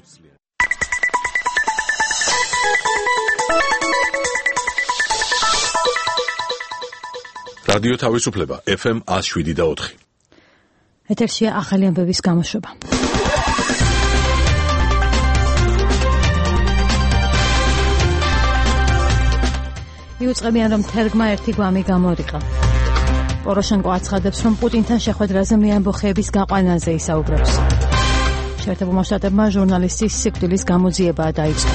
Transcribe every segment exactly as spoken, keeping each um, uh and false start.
რადიო თავისუფლება ეფ ემ one oh seven და four. ეთერშია ახალი ამბების გამოშვება. იუწყებიან, რომ თერგმა ერთი გვამი გამორიყა. პოროშენკო აცხადებს, რომ პუტინთან შეხვედრაზე მეამბოხეების გაყვანაზე ისაუბრებს. შეერთებულმა შტატებმა ჟურნალისტის სიკვდილის გამოძიება დაიწყო.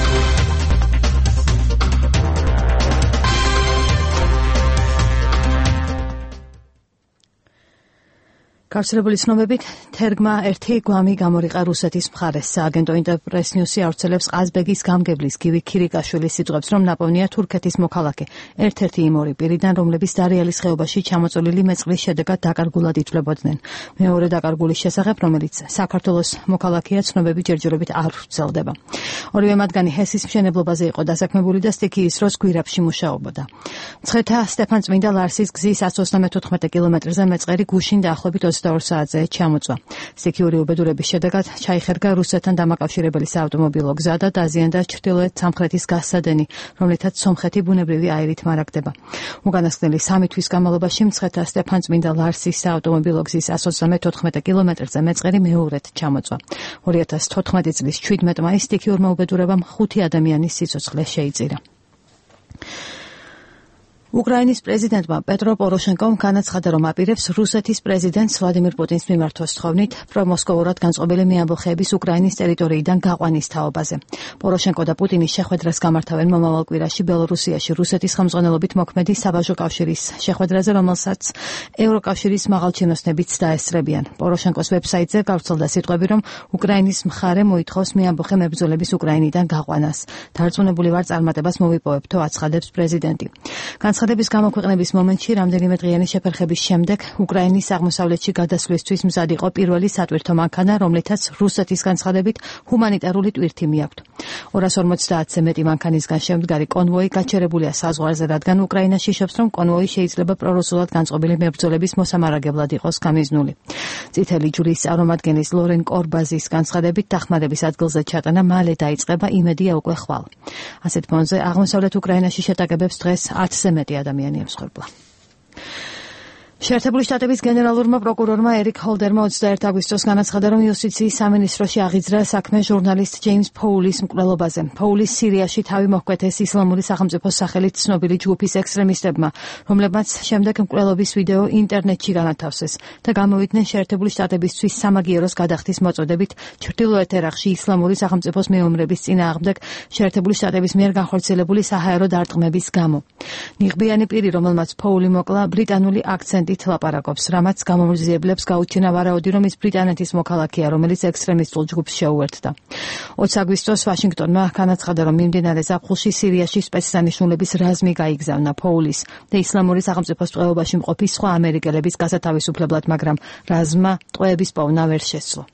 გავრცელებული ცნობებით, თერგმა ერთი გვამი გამორიყა რუსეთის მხარეს. სააგენტო ინტერპრეს ნიუსი ავრცელებს ყაზბეგის გამგებლის გივი ქირიკაშვილის სიტყვებს, რომ ნაპოვნია თურქეთის მოქალაქე, ერთ-ერთი იმ ორი პირიდან, რომლებიც დარიალის ხეობაში ჩამოწოლილი მეწყლის შედეგად დაკარგულად ითვლებოდნენ. მეორე დაკარგულის შესახებ, რომელიც საქართველოს მოქალაქეა, ცნობები ჯერჯერობით არ ვრცელდება. ორივე მათგანი ჰესის მშენებლობაზე იყო დასაქმებული და სტიქიის დროს გვირაბში მუშაობოდა. მცხეთა სტეფანწმინდა ლარსის გზის one hundred thirty-four კილომეტრზე მეწყერი გუშინ დაახლოებით ოცდაორ საათზე ჩამოწვა. სტიქიური უბედურების შედეგად ჩაიხერგა რუსეთთან დამაკავშირებელი საავტომობილო გზა და დაზიანდა ჩრდილოეთ სამხრეთის გასცადენი, რომლითაც სომხეთი ბუნებრივი აირით მარაგდება. უკანასკნელი სამი თვის განმავლობაში მცხეთა სტეფანწმინდა ლარსის საავტომობილო გზის one hundred thirty-four კილომეტრზე მეწყერი მეორედ ჩამოწვა. two thousand fourteen წლის seventeen მაისს სტიქიურმა უბედურებამ ხუთი ადამიანის სიცოცხლე შეიწირა. უკრაინის პრეზიდენტმა პეტრო პოროშენკომ განაცხადა, რომ აპირებს რუსეთის პრეზიდენტს ვლადიმირ პუტინს მიმართოს თხოვნით პრომოსკოვურად განწყობილი მეამბოხეების უკრაინის ტერიტორიიდან გაყვანის თაობაზე. პოროშენკო და პუტინის შეხვედრას გამართავენ მომავალ კვირაში ბელორუსიაში რუსეთის ხელმძღვანელობით მოქმედი საბაჟო კავშირის შეხვედრაზე, რომელსაც ევროკავშირის მაღალჩინოსნებიც დაესწრებიან. პოროშენკოს ვებსაიტზე გავრცელდა სიტყვები, რომ უკრაინის მხარე მოითხოვს მეამბოხე მებრძოლების უკრაინიდან გაყვანას. დარწმუნებული ვარ წარმატებას მოვიპოვებთო, აცხადებს პრეზიდენტი. განცხადების გამოქვეყნების მომენტში რამდენიმე დღიანი შეფერხების შემდეგ უკრაინის აღმოსავლეთში გადასვლისთვის მზად იყო პირველი სატვირთო მანქანა, რომლითაც რუსეთის განცხადებით ჰუმანიტარული ტვირთი მიაქვთ. ორას ორმოცდაათზე მეტი მანქანისგან შემდგარი კონვოი გაჩერებულია საზღვარზე, რადგან უკრაინაში იშობს, რომ კონვოი შეიძლება პრორუსულად განწყობილი მებრძოლების მოსამარაგებლად იყოს გამიზნული. წითელი ჯვრის წარმომადგენლის ლორენ კორბაზის განცხადებით დახმარების ადგილზე ჩატანა მალე დაიწყება, იმედია უკვე ხვალ. ასეთ ფონზე აღმოსავლეთ უკრაინაში შეტაკებებს დღეს ათზე მეტი ადამიანი ემსხვერპლა. შეერთებული შტატების გენერალურმა პროკურორმა ერიკ ჰოლდერმა ოცდაერთი აგვისტოს განაცხადა, რომ იუსტიციის სამინისტროში აღიძრა საქმე ჟურნალისტ ჯეიმს ფოულის მკვლელობაზე. ფოულის სირიაში თავი მოჰკვეთეს ისლამური სახელმწიფოს სახელით ცნობილი ჯგუფის ექსტრემისტებმა, რომლებმაც შემდეგ მკვლელობის ვიდეო ინტერნეტში განათავსეს და გამოვიდნენ შეერთებული შტატებისთვის სამაგიეროს გადახდის მოწოდებით ჩრდილოეთ ერაყში ისლამური სახელმწიფოს მეომრების წინააღმდეგ შეერთებული შტატების მიერ განხორციელებული საჰაერო დარტყმების გამო. ნიღბიანი პირი, რომელმაც ფოული მოკლა, ბრიტანული აქცენტი ლაპარაკობს, რამაც გამომძიებლებს გაუჩინა ვარაუდი, რომ ის ბრიტანეთის მოქალაქეა, რომელიც ექსტრემისტულ ჯგუფს შეუერთდა. ოცი აგვისტოს ვაშინგტონმა განაცხადა, რომ მიმდინარე ზაფხულში სირიაში სპეცსანიშნულების რაზმი გაიგზავნა ფოულის და ისლამური სახელმწიფოს ტყვეობაში მყოფი სხვა ამერიკელების გასათავისუფლებლად, მაგრამ რაზმმა ტყვეების პოვნა ვერ შესძლო.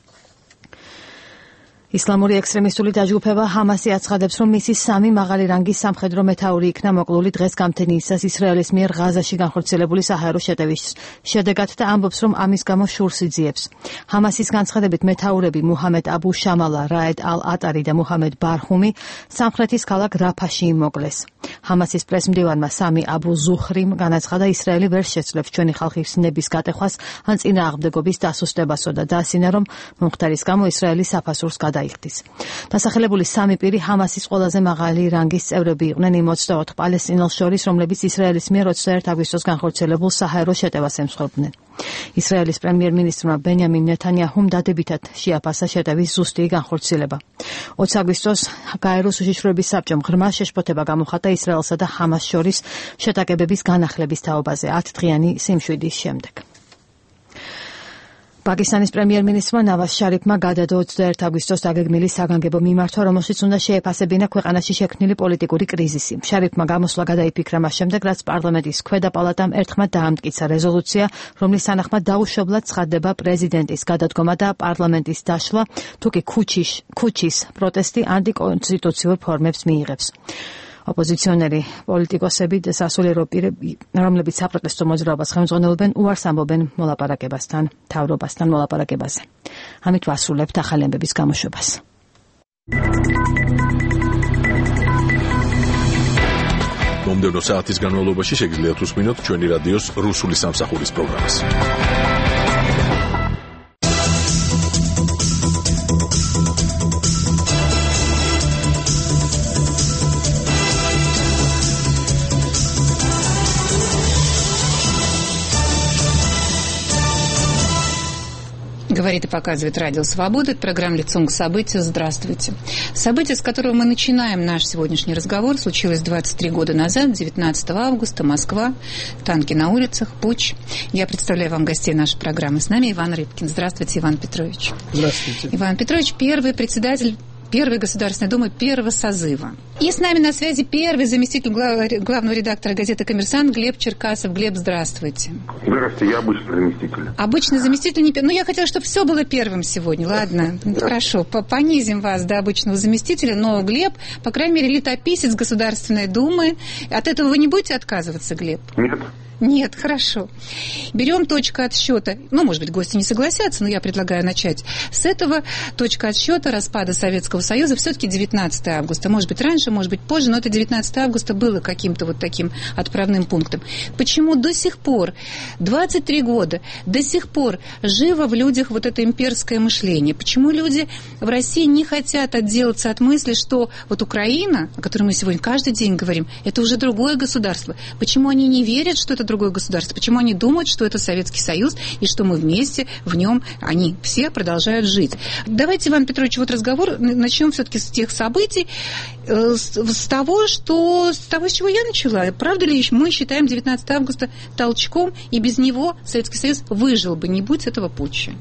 ისლამური ექსტრემისტული დაჯგუფება ჰამასი აცხადებს, რომ მისი სამი მაღალი რანგის სამხედრო მეთაური იქნა მოკლული დღეს გამთენიისას ისრაელის მიერ ღაზაში განხორციელებული საჰაერო შეტევის შედეგად და ამბობს, რომ ამის გამო შურს იძიებს. ჰამასის განცხადებით მეთაურები მუჰამედ აბუ შამალა, რაედ ალ-ატარი და მუჰამედ ბარხუმი სამხრეთის ქალაქ რაფაში მოკლეს. ჰამასის პრესმდივანმა სამი აბუ ზუხრიმ განაცხადა, ისრაელი ვერ შეძლებს ჩვენი ხალხის ნების გატეხვას ან წინააღმდეგობის დასუსტებასო და დაასინა, რომ მომხდარის გამო ისრაელი საფასურს გადა დასახელებული სამი პირი ჰამასის ყველაზე მაღალი რანგის წევრები იყვნენ იმ ოცდაოთხ პალესტინელს შორის, რომლებიც ისრაელის მიერ ოცდაერთი აგვისტოს განხორციელებულ საჰაერო შეტევას ემსხვერპლნენ. ისრაელის პრემიერ-მინისტრმა ბენიამინ ნეთანიაჰუმ დადებითად შეაფასა შეტევის ზუსტი განხორციელება. ოცი აგვისტოს გაეროს უშიშროების საბჭომ ღრმა შეშფოთება გამოხატა ისრაელსა და ჰამას შორის შეტაკებების განახლების თაობაზე ათდღიანი სიმშვიდის შემდეგ. პაკისტანის პრემიერ-მინისტრმა ნავაზ შარიფმა გადადო ოცდაერთი აგვისტოს დაგეგმილი საგანგებო მიმართვა, რომელშიც უნდა შეეფასებინა ქვეყანაში შექმნილი პოლიტიკური კრიზისი. შარიფმა გამოსვლა გადაიფიქრა მას შემდეგ, რაც პარლამენტის ქვედა პალატამ ერთხმად დაამტკიცა რეზოლუცია, რომლის თანახმად დაუშვებლად ცხადდება პრეზიდენტის გადადგომა და პარლამენტის დაშლა, თუკი ქუჩის პროტესტი ანტიკონსტიტუციურ ფორმებს მიიღებს. ოპოზიციონერი პოლიტიკოსები და სასულიერო პირები, რომლებიც საპროტესტო მოძრაობას ხელმძღვანელობენ, უარს ამბობენ მოლაპარაკებასთან, მთავრობასთან მოლაპარაკებაზე. ამით ვასრულებთ ახალი ამბების გამოშვებას. მომდევნო საათის განმავლობაში შეგიძლიათ უსმინოთ ჩვენი რადიოს რუსული სამსახურის პროგრამას. Говорит и показывает Радио Свобода. Это программа «Лицом к событию». Здравствуйте. Событие, с которого мы начинаем наш сегодняшний разговор, случилось двадцать три года назад, девятнадцатого августа, Москва, танки на улицах, путч. Я представляю вам гостей нашей программы. С нами Иван Рыбкин. Здравствуйте, Иван Петрович. Здравствуйте. Иван Петрович, первый председатель Первой Государственной Думы первого созыва. И с нами на связи первый заместитель глав... главного редактора газеты «Коммерсант» Глеб Черкасов. Глеб, здравствуйте. Здравствуйте, я обычный заместитель. Обычный заместитель не... Ну, я хотела, чтобы все было первым сегодня. Ладно, хорошо, понизим вас до обычного заместителя, но Глеб, по крайней мере, летописец Государственной Думы. От этого вы не будете отказываться, Глеб? Нет. Нет, хорошо. Берем точку отсчета. Ну, может быть, гости не согласятся, но я предлагаю начать с этого. Точка отсчета распада Советского Союза все-таки девятнадцатого августа. Может быть, раньше, может быть, позже, но это девятнадцатого августа было каким-то вот таким отправным пунктом. Почему до сих пор, двадцать три года, до сих пор живо в людях вот это имперское мышление? Почему люди в России не хотят отделаться от мысли, что вот Украина, о которой мы сегодня каждый день говорим, это уже другое государство? Почему они не верят, что это другое государство? Почему они думают, что это Советский Союз и что мы вместе в нем, они все продолжают жить? Давайте, Иван Петрович, вот разговор начнем все-таки с тех событий, с, с того, что, с того, с чего я начала. Правда ли мы считаем девятнадцатого августа толчком, и без него Советский Союз выжил бы, не будь этого путча?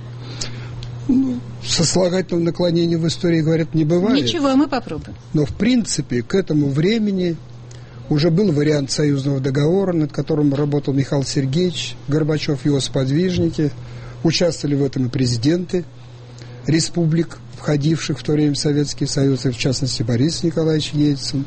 Ну, сослагательного наклонения в истории, говорят, не бывает. Ничего, мы попробуем. Но, в принципе, к этому времени уже был вариант союзного договора, над которым работал Михаил Сергеевич Горбачев, его сподвижники. Участвовали в этом и президенты республик, входивших в то время в Советский Союз, и в частности Борис Николаевич Ельцин,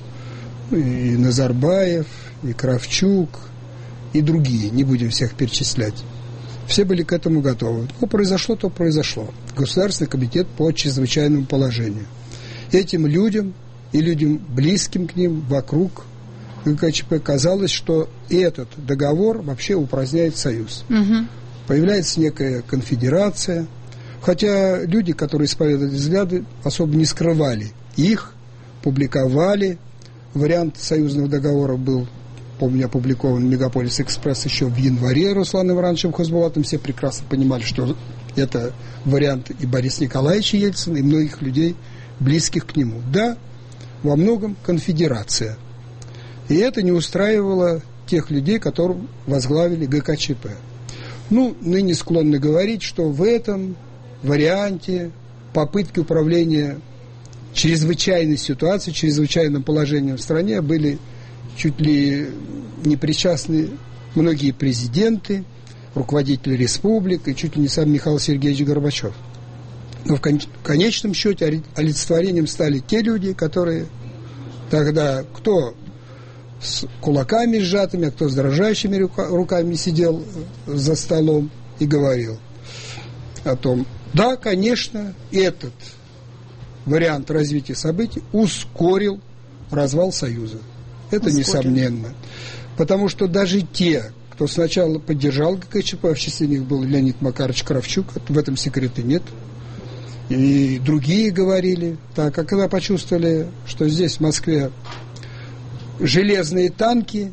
и Назарбаев, и Кравчук, и другие, не будем всех перечислять. Все были к этому готовы. Ну, произошло, то произошло. Государственный комитет по чрезвычайному положению. Этим людям и людям, близким к ним, вокруг ГКЧП, казалось, что этот договор вообще упраздняет Союз. Угу. Появляется некая конфедерация, хотя люди, которые исповедовали взгляды, особо не скрывали их, публиковали. Вариант союзного договора был, помню, опубликован в «Мегаполис Экспресс» еще в январе Русланом Ивановичем Хасбулатовым. Все прекрасно понимали, что это вариант и Бориса Николаевича Ельцина, и многих людей, близких к нему. Да, во многом конфедерация. И это не устраивало тех людей, которые возглавили ГКЧП. Ну, ныне склонны говорить, что в этом варианте попытки управления чрезвычайной ситуацией, чрезвычайным положением в стране были чуть ли не причастны многие президенты, руководители республик и чуть ли не сам Михаил Сергеевич Горбачев. Но в конечном счете олицетворением стали те люди, которые тогда кто с кулаками сжатыми, а кто с дрожащими руками сидел за столом и говорил о том, да, конечно, этот вариант развития событий ускорил развал Союза. Это ускорил. Несомненно. Потому что даже те, кто сначала поддержал ГКЧП, в числе них был Леонид Макарович Кравчук, в этом секрета нет, и другие говорили, так, а когда почувствовали, что здесь, в Москве, железные танки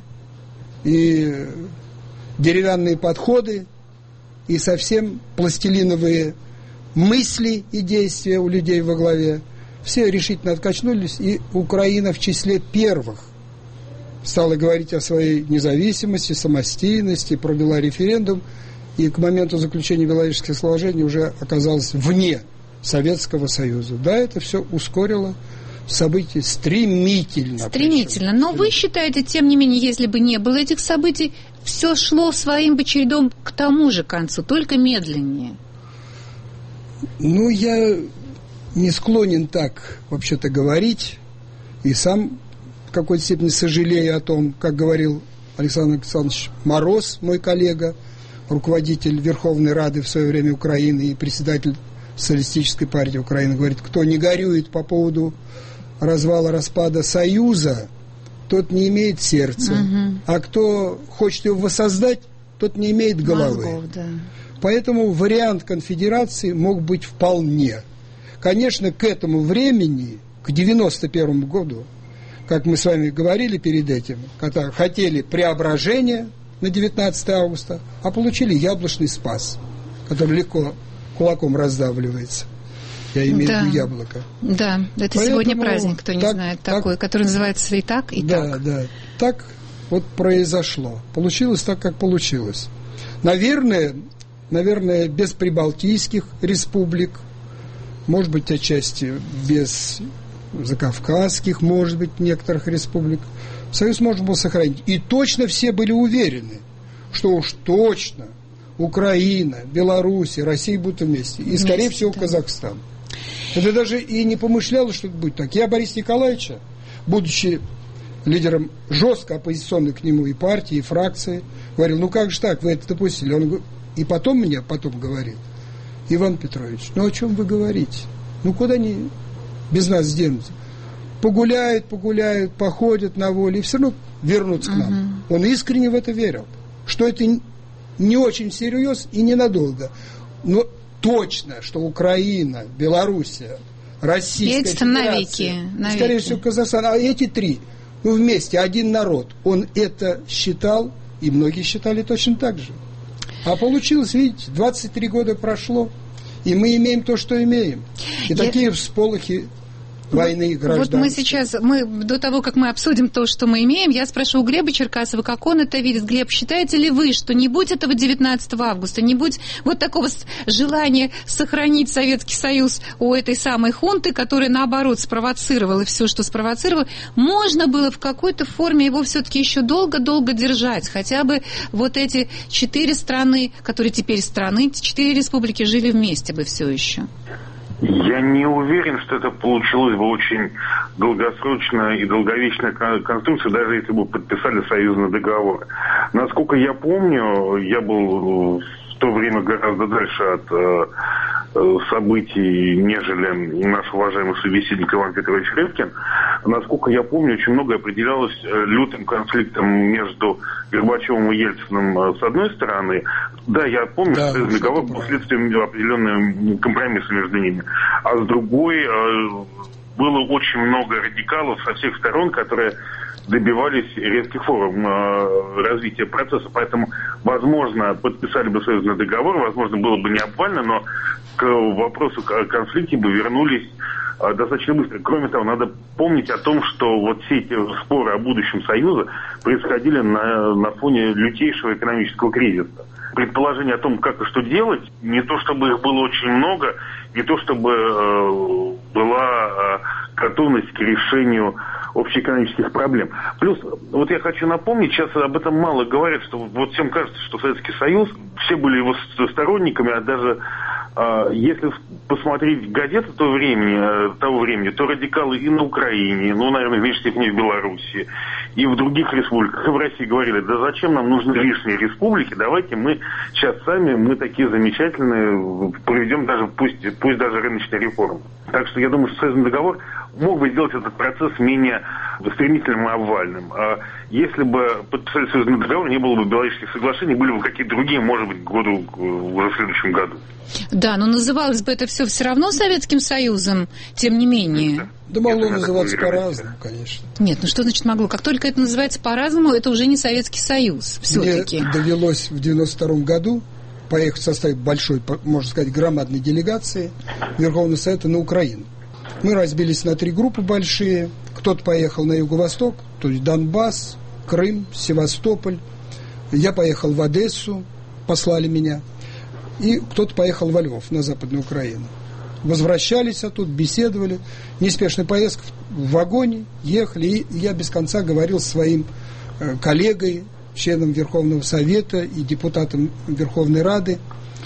и деревянные подходы и совсем пластилиновые мысли и действия у людей во главе, все решительно откачнулись, и Украина в числе первых стала говорить о своей независимости, самостоятельности, провела референдум, и к моменту заключения Беловежских соглашений уже оказалась вне Советского Союза. Да, это все ускорило события стремительно. Стремительно. Но вы считаете, тем не менее, если бы не было этих событий, все шло своим бы чередом к тому же концу, только медленнее? Ну, я не склонен так, вообще-то, говорить. И сам в какой-то степени сожалею о том, как говорил Александр Александрович Мороз, мой коллега, руководитель Верховной Рады в свое время Украины и председатель Социалистической партии Украины, говорит, кто не горюет по поводу развала, распада Союза, тот не имеет сердца, угу. а кто хочет его воссоздать, тот не имеет головы. Мозгов, да. Поэтому вариант конфедерации мог быть вполне. Конечно, к этому времени, к девяносто первому году, как мы с вами говорили перед этим, когда хотели преображения на девятнадцатое августа, а получили яблочный спас, который легко кулаком раздавливается. Я имею да. в виду яблоко. Да, это Поэтому сегодня праздник, кто не так, знает, так, такой, который называется и так, и да, так. Да, да. Так вот произошло. Получилось так, как получилось. Наверное, наверное, без прибалтийских республик, может быть, отчасти без закавказских, может быть, некоторых республик, Союз можно было сохранить. И точно все были уверены, что уж точно Украина, Беларусь, Россия будут вместе. И, скорее вместе, всего, да. Казахстан. Это даже и не помышлялось, что это будет так. Я Бориса Николаевича, будучи лидером жестко оппозиционной к нему и партии, и фракции, говорил, ну как же так, вы это допустили? Он и потом мне потом говорит, Иван Петрович, ну о чем вы говорите? Ну куда они без нас денутся? Погуляют, погуляют, походят на воле, и все равно вернутся к нам. Угу. Он искренне в это верил, что это не очень всерьез и ненадолго. Но точно, что Украина, Белоруссия, Российская Федерация, навеки, навеки. Скорее всего, Казахстан, а эти три, ну, вместе, один народ, он это считал, и многие считали точно так же. А получилось, видите, двадцать три года прошло, и мы имеем то, что имеем. И Я... такие всполохи войны гражданской. Вот мы сейчас, мы, до того, как мы обсудим то, что мы имеем, я спрошу у Глеба Черкасова, как он это видит. Глеб, считаете ли вы, что не будь этого девятнадцатого августа, не будь вот такого желания сохранить Советский Союз у этой самой хунты, которая, наоборот, спровоцировала все, что спровоцировала, можно было в какой-то форме его все-таки еще долго-долго держать? Хотя бы вот эти четыре страны, которые теперь страны, четыре республики жили вместе бы все еще. Я не уверен, что это получилось бы очень долгосрочная и долговечная конструкция, даже если бы подписали союзный договор. Насколько я помню, я был в то время гораздо дальше от э, событий, нежели наш уважаемый собеседник Иван Петрович Рыбкин. Насколько я помню, очень многое определялось лютым конфликтом между Горбачевым и Ельциным с одной стороны. Да, я помню, да, что договор был следствием определенного компромисса между ними. А с другой, было очень много радикалов со всех сторон, которые добивались резких форм развития процесса. Поэтому, возможно, подписали бы союзный договор, возможно, было бы не обвально, но к вопросу о конфликте бы вернулись достаточно быстро. Кроме того, надо помнить о том, что вот все эти споры о будущем Союза происходили на, на фоне лютейшего экономического кризиса. Предположение о том, как и что делать, не то чтобы их было очень много, не то чтобы э, была э, готовность к решению общеэкономических проблем. Плюс, вот я хочу напомнить, сейчас об этом мало говорят, что вот всем кажется, что Советский Союз, все были его сторонниками, а даже э, если посмотреть газеты того времени, э, того времени, то радикалы и на Украине, ну, наверное, в меньшей степени в Беларуси, и в других республиках, и в России говорили, да зачем нам нужны лишние республики, давайте мы сейчас сами, мы такие замечательные, проведем даже, пусть, пусть даже рыночные реформы. Так что я думаю, что союзный договор мог бы сделать этот процесс менее стремительным и обвальным. А если бы подписали союзный договор, не было бы Беловежских соглашений, были бы какие-то другие, может быть, году, уже в следующем году. Да, но называлось бы это все все равно Советским Союзом, тем не менее. Да могло называться по-разному, конечно. Нет, ну что значит могло? Как только это называется по-разному, это уже не Советский Союз все-таки. Мне довелось в девяносто втором году поехать в составе большой, можно сказать, громадной делегации Верховного Совета на Украину. Мы разбились на три группы большие. Кто-то поехал на юго-восток, то есть Донбасс, Крым, Севастополь. Я поехал в Одессу, послали меня. И кто-то поехал во Львов, на Западную Украину. Возвращались оттуда, беседовали. Неспешная поездка в вагоне, ехали. И я без конца говорил с своим коллегой, членом Верховного Совета и депутатом Верховной Рады,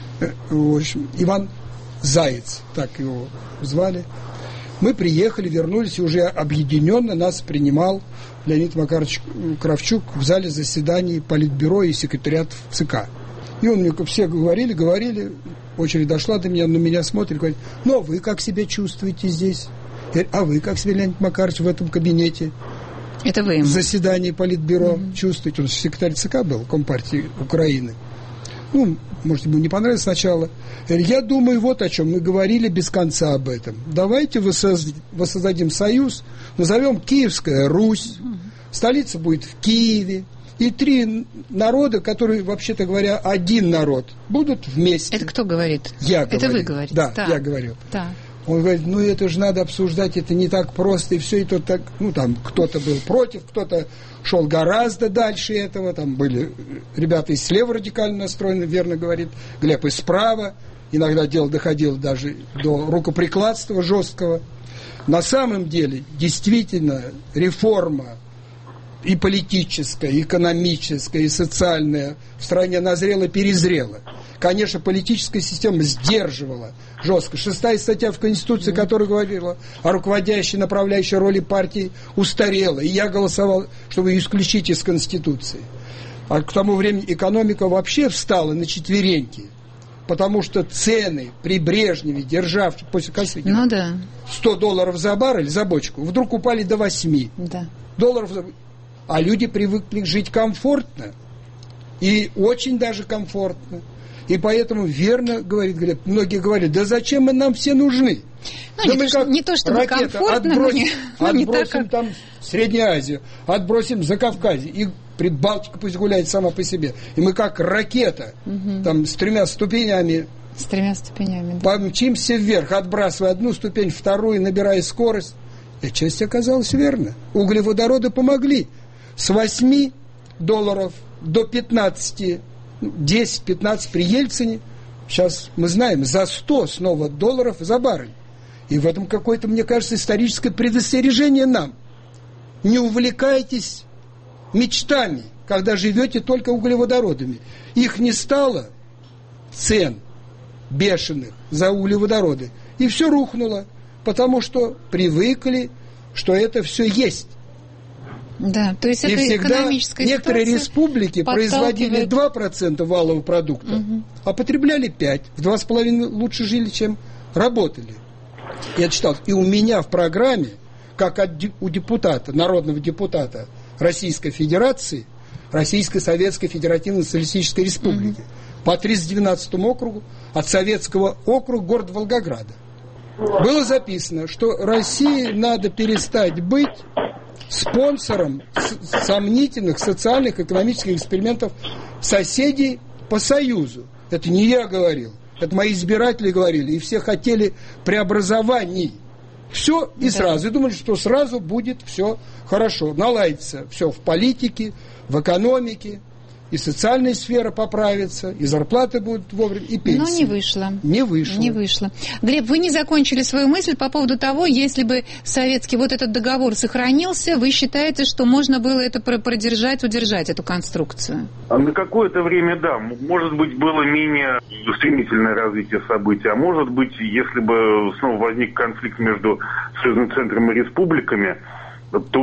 в общем, Иван Заяц, так его звали. Мы приехали, вернулись, и уже объединенно нас принимал Леонид Макарович Кравчук в зале заседаний Политбюро и секретариат ЦК. И он мне, все говорили, говорили, очередь дошла до меня, на меня смотрит, говорит, ну, а вы как себя чувствуете здесь? Я говорю, а вы как себя, Леонид Макарович, в этом кабинете? Это вы ему? В заседании Политбюро Mm-hmm. чувствуете? Он секретарь ЦК был, Компартии Украины. Ну, может, ему не понравилось сначала. Я говорю, я думаю, вот о чем. Мы говорили без конца об этом. Давайте воссоздадим союз, назовем Киевская Русь, столица будет в Киеве, и три народа, которые, вообще-то говоря, один народ, будут вместе. Это кто говорит? Я говорю. Это вы говорите? Да, так. я говорю. Так. Он говорит, ну это же надо обсуждать, это не так просто, и все, и то так, ну там кто-то был против, кто-то шел гораздо дальше этого, там были ребята и слева радикально настроены, верно говорит Глеб, и справа, иногда дело доходило даже до рукоприкладства жесткого. На самом деле, действительно, реформа и политическая, и экономическая, и социальная в стране назрела и перезрела. Конечно, политическая система сдерживала жестко. Шестая статья в Конституции, mm-hmm. которая говорила о руководящей, направляющей роли партии, устарела. И я голосовал, чтобы ее исключить из Конституции. А к тому времени экономика вообще встала на четвереньки. Потому что цены при Брежневе, державши после Косыгина, ну, да. сто долларов за баррель, за бочку, вдруг упали до восемь да. долларов за... А люди привыкли жить комфортно. И очень даже комфортно. И поэтому верно, говорит Глеб, многие говорят, да зачем мы нам все нужны? Ну, да не, мы то, как не то, чтобы ракета, комфортно, отбросим, но не, но не отбросим так, как... там Среднюю Азию, отбросим Закавказье, и Прибалтика пусть гуляет сама по себе. И мы как ракета, угу. там с тремя ступенями, с тремя ступенями, да. помчимся вверх, отбрасывая одну ступень, вторую, набирая скорость. И часть оказалась верно. Углеводороды помогли. С восьми долларов до пятнадцати, десять-пятнадцать при Ельцине, сейчас мы знаем, за сто снова долларов за баррель. И в этом какое-то, мне кажется, историческое предостережение нам. Не увлекайтесь мечтами, когда живете только углеводородами. Их не стало, цен бешеных за углеводороды, и все рухнуло, потому что привыкли, что это все есть. Да, то есть и это всегда экономическая некоторые ситуация республики производили два процента валового продукта, угу. а потребляли пять процентов. В два с половиной лучше жили, чем работали. Я читал. И у меня в программе, как у депутата, народного депутата Российской Федерации, Российской Советской Федеративной Социалистической Республики, угу. по триста двенадцатому округу, от Советского округа города Волгограда, было записано, что России надо перестать быть спонсором сомнительных социальных, экономических экспериментов соседей по Союзу. Это не я говорил, это мои избиратели говорили, и все хотели преобразований. Все и да. сразу. И думали, что сразу будет все хорошо. Наладится все в политике, в экономике, и социальная сфера поправится, и зарплаты будут вовремя, и пенсии. Но не вышло. Не вышло. Не вышло. Глеб, вы не закончили свою мысль по поводу того, если бы советский вот этот договор сохранился, вы считаете, что можно было это продержать, удержать, эту конструкцию? На какое-то время, да. Может быть, было менее стремительное развитие событий, а может быть, если бы снова возник конфликт между союзным центром и республиками, то,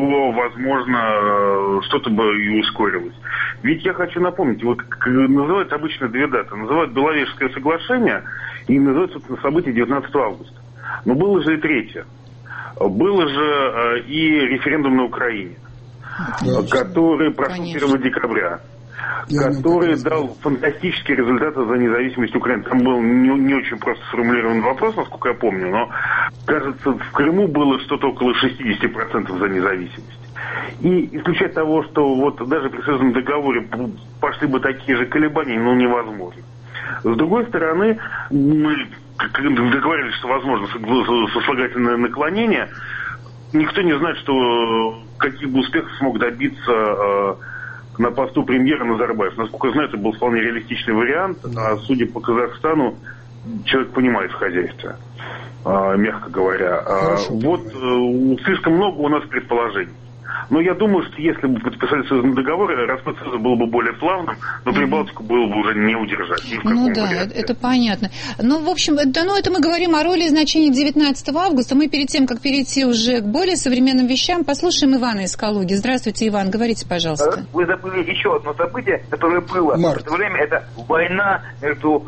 возможно, что-то бы и ускорилось. Ведь я хочу напомнить, вот называют обычно две даты. Называют Беловежское соглашение и называют, собственно, событие девятнадцатого августа. Но было же и третье. Было же и референдум на Украине, да, который прошел конечно. первого декабря. Я который дал фантастические результаты за независимость Украины. Там был не, не очень просто сформулирован вопрос, насколько я помню, но, кажется, в Крыму было что-то около шестьдесят процентов за независимость. И исключать того, что вот даже при союзном договоре пошли бы такие же колебания, ну, невозможно. С другой стороны, мы договорились, что возможно сослагательное наклонение. Никто не знает, что каких бы успехов смог добиться на посту премьера Назарбаев. Насколько я знаю, это был вполне реалистичный вариант, а судя по Казахстану, человек понимает в хозяйстве, мягко говоря. Хорошо, вот понимаю. Слишком много у нас предположений. Но я думаю, что если бы подписали союзный договор, распад Союза был бы более плавным, но Прибалтику было бы уже не удержать. Ну да, варианте. Это понятно. Ну, в общем, да, ну, это мы говорим о роли и значении девятнадцатого августа. Мы перед тем, как перейти уже к более современным вещам, послушаем Ивана из Калуги. Здравствуйте, Иван, говорите, пожалуйста. Вы забыли еще одно событие, которое было Март. в это время. Это война между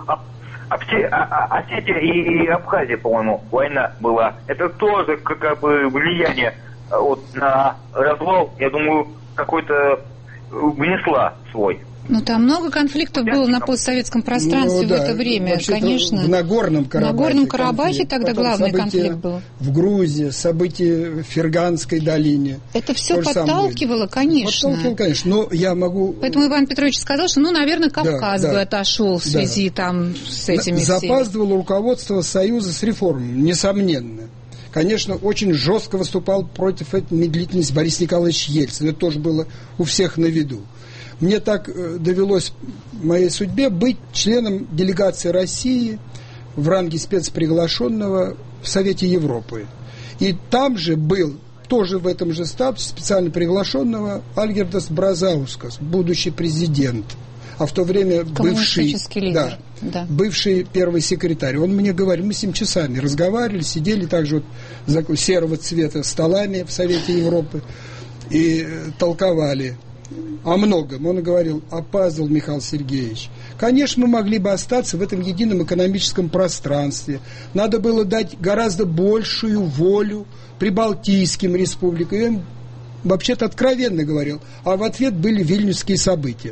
Осетией и Абхазией, по-моему, война была. Это тоже как бы влияние вот, на развал, я думаю, какой-то внесла свой. Ну, там много конфликтов было на постсоветском пространстве ну, да. в это время, конечно. В Нагорном Карабахе. В Нагорном Карабахе конфликт. тогда Потом главный конфликт был. В Грузии, события в Ферганской долине. Это все подталкивало, конечно. Подталкивало, конечно, но я могу... Поэтому Иван Петрович сказал, что, ну, наверное, Кавказ да, бы да. отошел в связи да. там с этими Запаздывало всеми. руководство Союза с реформами, несомненно. Конечно, очень жестко выступал против этой медлительности Борис Николаевич Ельцин. Это тоже было у всех на виду. Мне так довелось в моей судьбе быть членом делегации России в ранге спецприглашенного в Совете Европы. И там же был, тоже в этом же статусе, специально приглашенного Альгердас Бразаускас, будущий президент, а в то время бывший, да, да. бывший первый секретарь. Он мне говорил, мы с ним часами разговаривали, сидели также вот за серого цвета столами в Совете Европы и толковали о многом. Он говорил, опаздывал Михаил Сергеевич. Конечно, мы могли бы остаться в этом едином экономическом пространстве. Надо было дать гораздо большую волю прибалтийским республикам. Я им вообще-то откровенно говорил. А в ответ были вильнюсские события.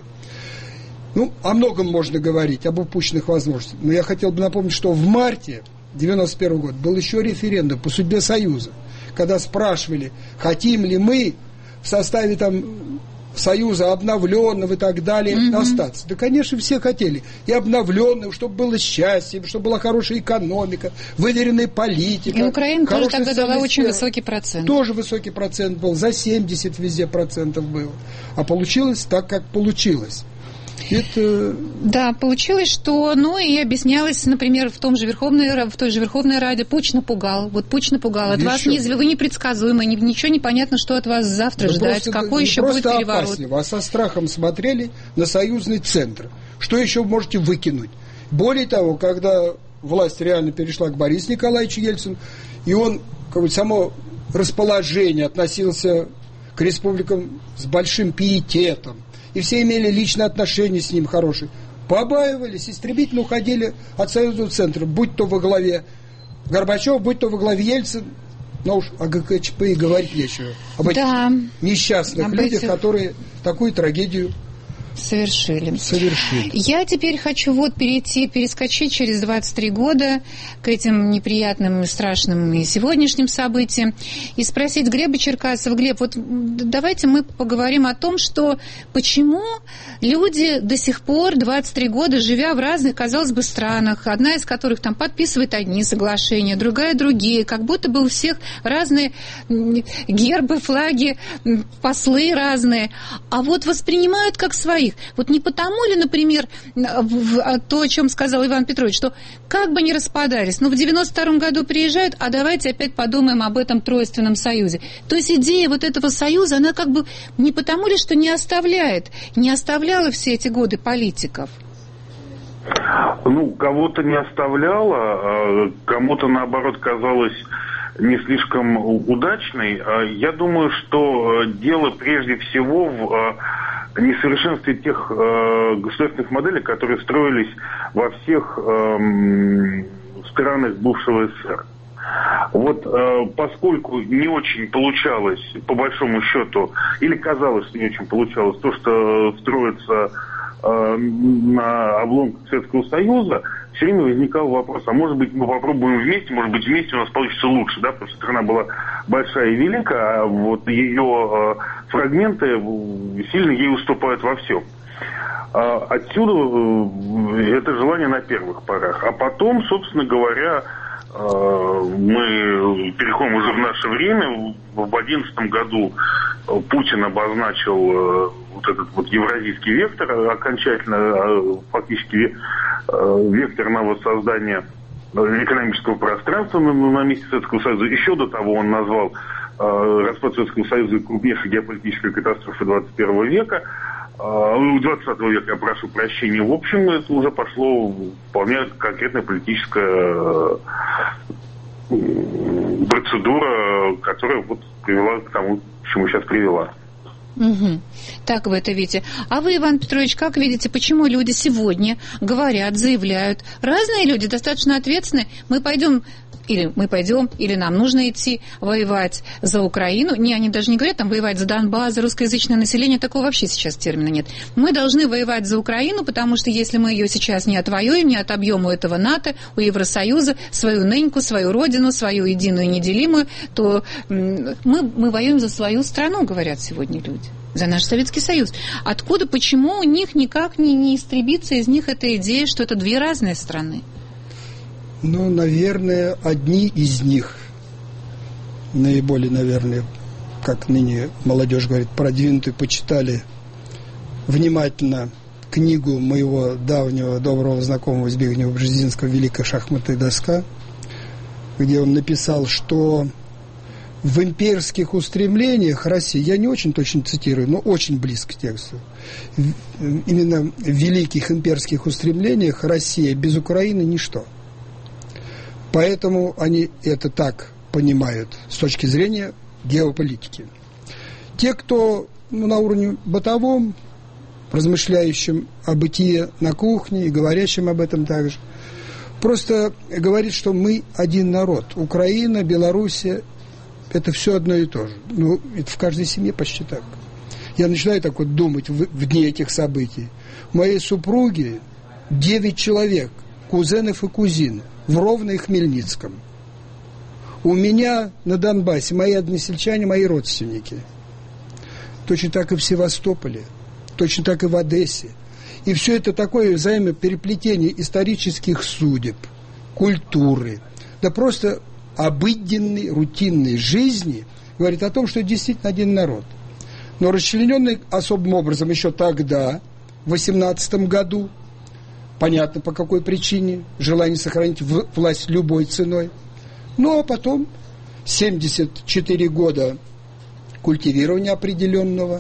Ну, о многом можно говорить, об упущенных возможностях. Но я хотел бы напомнить, что в марте девяносто первого года был еще референдум по судьбе Союза, когда спрашивали, хотим ли мы в составе там Союза обновленного и так далее mm-hmm. остаться. Да, конечно, все хотели. И обновленного, чтобы было счастье, чтобы была хорошая экономика, выверенная политика. И Украина тоже тогда дала очень высокий процент. Тоже высокий процент был. За семьдесят везде процентов было. А получилось так, как получилось. Это... Да, получилось, что, ну, и объяснялось, например, в том же Верховной, в той же Верховной Раде, Путч напугал, вот Путч напугал, от еще. Вас не, вы непредсказуемы, ничего не понятно, что от вас завтра да ждать, просто, какой еще будет переворот. Опаснее. А со страхом смотрели на союзный центр. Что еще можете выкинуть? Более того, когда власть реально перешла к Борису Николаевичу Ельцину, и он, как бы, само расположение относился к республикам с большим пиететом, и все имели личные отношения с ним хорошие, побаивались, истребительно уходили от союзного центра, будь то во главе Горбачев, будь то во главе Ельцин, но уж о ГКЧП и говорить нечего. Об этих да. несчастных об людях, этих... которые такую трагедию Совершили. Совершили. Я теперь хочу вот перейти, перескочить через двадцать три года к этим неприятным и страшным и сегодняшним событиям и спросить Глеба Черкасова. Глеб, вот давайте мы поговорим о том, что почему люди до сих пор, двадцать три года, живя в разных, казалось бы, странах, одна из которых там подписывает одни соглашения, другая другие, как будто бы у всех разные гербы, флаги, послы разные, а вот воспринимают как свои. Вот не потому ли, например, то, о чем сказал Иван Петрович, что как бы ни распадались, но в девяносто втором году приезжают, а давайте опять подумаем об этом тройственном союзе. То есть идея вот этого союза, она как бы не потому ли, что не оставляет, не оставляла все эти годы политиков? Ну, кого-то не оставляла, кому-то, наоборот, казалось не слишком удачной. Я думаю, что дело прежде всего в несовершенстве тех э, государственных моделей, которые строились во всех э, странах бывшего СССР. Вот э, поскольку не очень получалось, по большому счету, или казалось, что не очень получалось, то, что строится э, на обломках Советского Союза, все время возникал вопрос, а может быть мы попробуем вместе, может быть вместе у нас получится лучше, да, потому что страна была большая и великая, а вот ее э, фрагменты сильно ей уступают во всем. А отсюда э, это желание на первых порах. А потом, собственно говоря, э, мы переходим уже в наше время. В две тысячи одиннадцатом году Путин обозначил э, вот этот вот евразийский вектор, окончательно э, фактически э, вектор на воссоздание экономического пространства на, на месте Советского Союза. Еще до того он назвал распад Советского Союза крупнейшая геополитическая катастрофа двадцать первого века, двадцатого века, я прошу прощения. В общем, это уже пошло вполне конкретная политическая процедура, которая вот привела к тому, к чему сейчас привела. Угу. Так вы это видите. А вы, Иван Петрович, как видите, почему люди сегодня говорят, заявляют? Разные люди, достаточно ответственные. Мы пойдем, или мы пойдем, или нам нужно идти воевать за Украину. Не, они даже не говорят там воевать за Донбасс, за русскоязычное население. Такого вообще сейчас термина нет. Мы должны воевать за Украину, потому что если мы ее сейчас не отвоюем, не отобьем у этого НАТО, у Евросоюза, свою ныньку, свою родину, свою единую неделимую, то мы, мы воюем за свою страну, говорят сегодня люди. За наш Советский Союз. Откуда, почему у них никак не, не истребится из них эта идея, что это две разные страны? Ну, наверное, одни из них, наиболее, наверное, как ныне молодежь говорит, продвинутые, почитали внимательно книгу моего давнего доброго знакомого Збигнева Бжезинского «Великая шахматная доска», где он написал, что в имперских устремлениях России, я не очень точно цитирую, но очень близко к тексту, именно в великих имперских устремлениях Россия без Украины ничто. Поэтому они это так понимают с точки зрения геополитики. Те, кто ну, на уровне бытовом, размышляющим о бытие на кухне и говорящим об этом также, просто говорит, что мы один народ. Украина, Белоруссия – это все одно и то же. Ну, это в каждой семье почти так. Я начинаю так вот думать в, в дни этих событий. У моей супруги девять человек, кузенов и кузин, в Ровно и Хмельницком. У меня на Донбассе мои односельчане, мои родственники. Точно так и в Севастополе, точно так и в Одессе. И все это такое взаимопереплетение исторических судеб, культуры, да просто обыденной, рутинной жизни говорит о том, что это действительно один народ. Но расчлененный особым образом еще тогда, в восемнадцатом году, понятно по какой причине, желание сохранить власть любой ценой. Ну, а потом семьдесят четыре года культивирования определенного,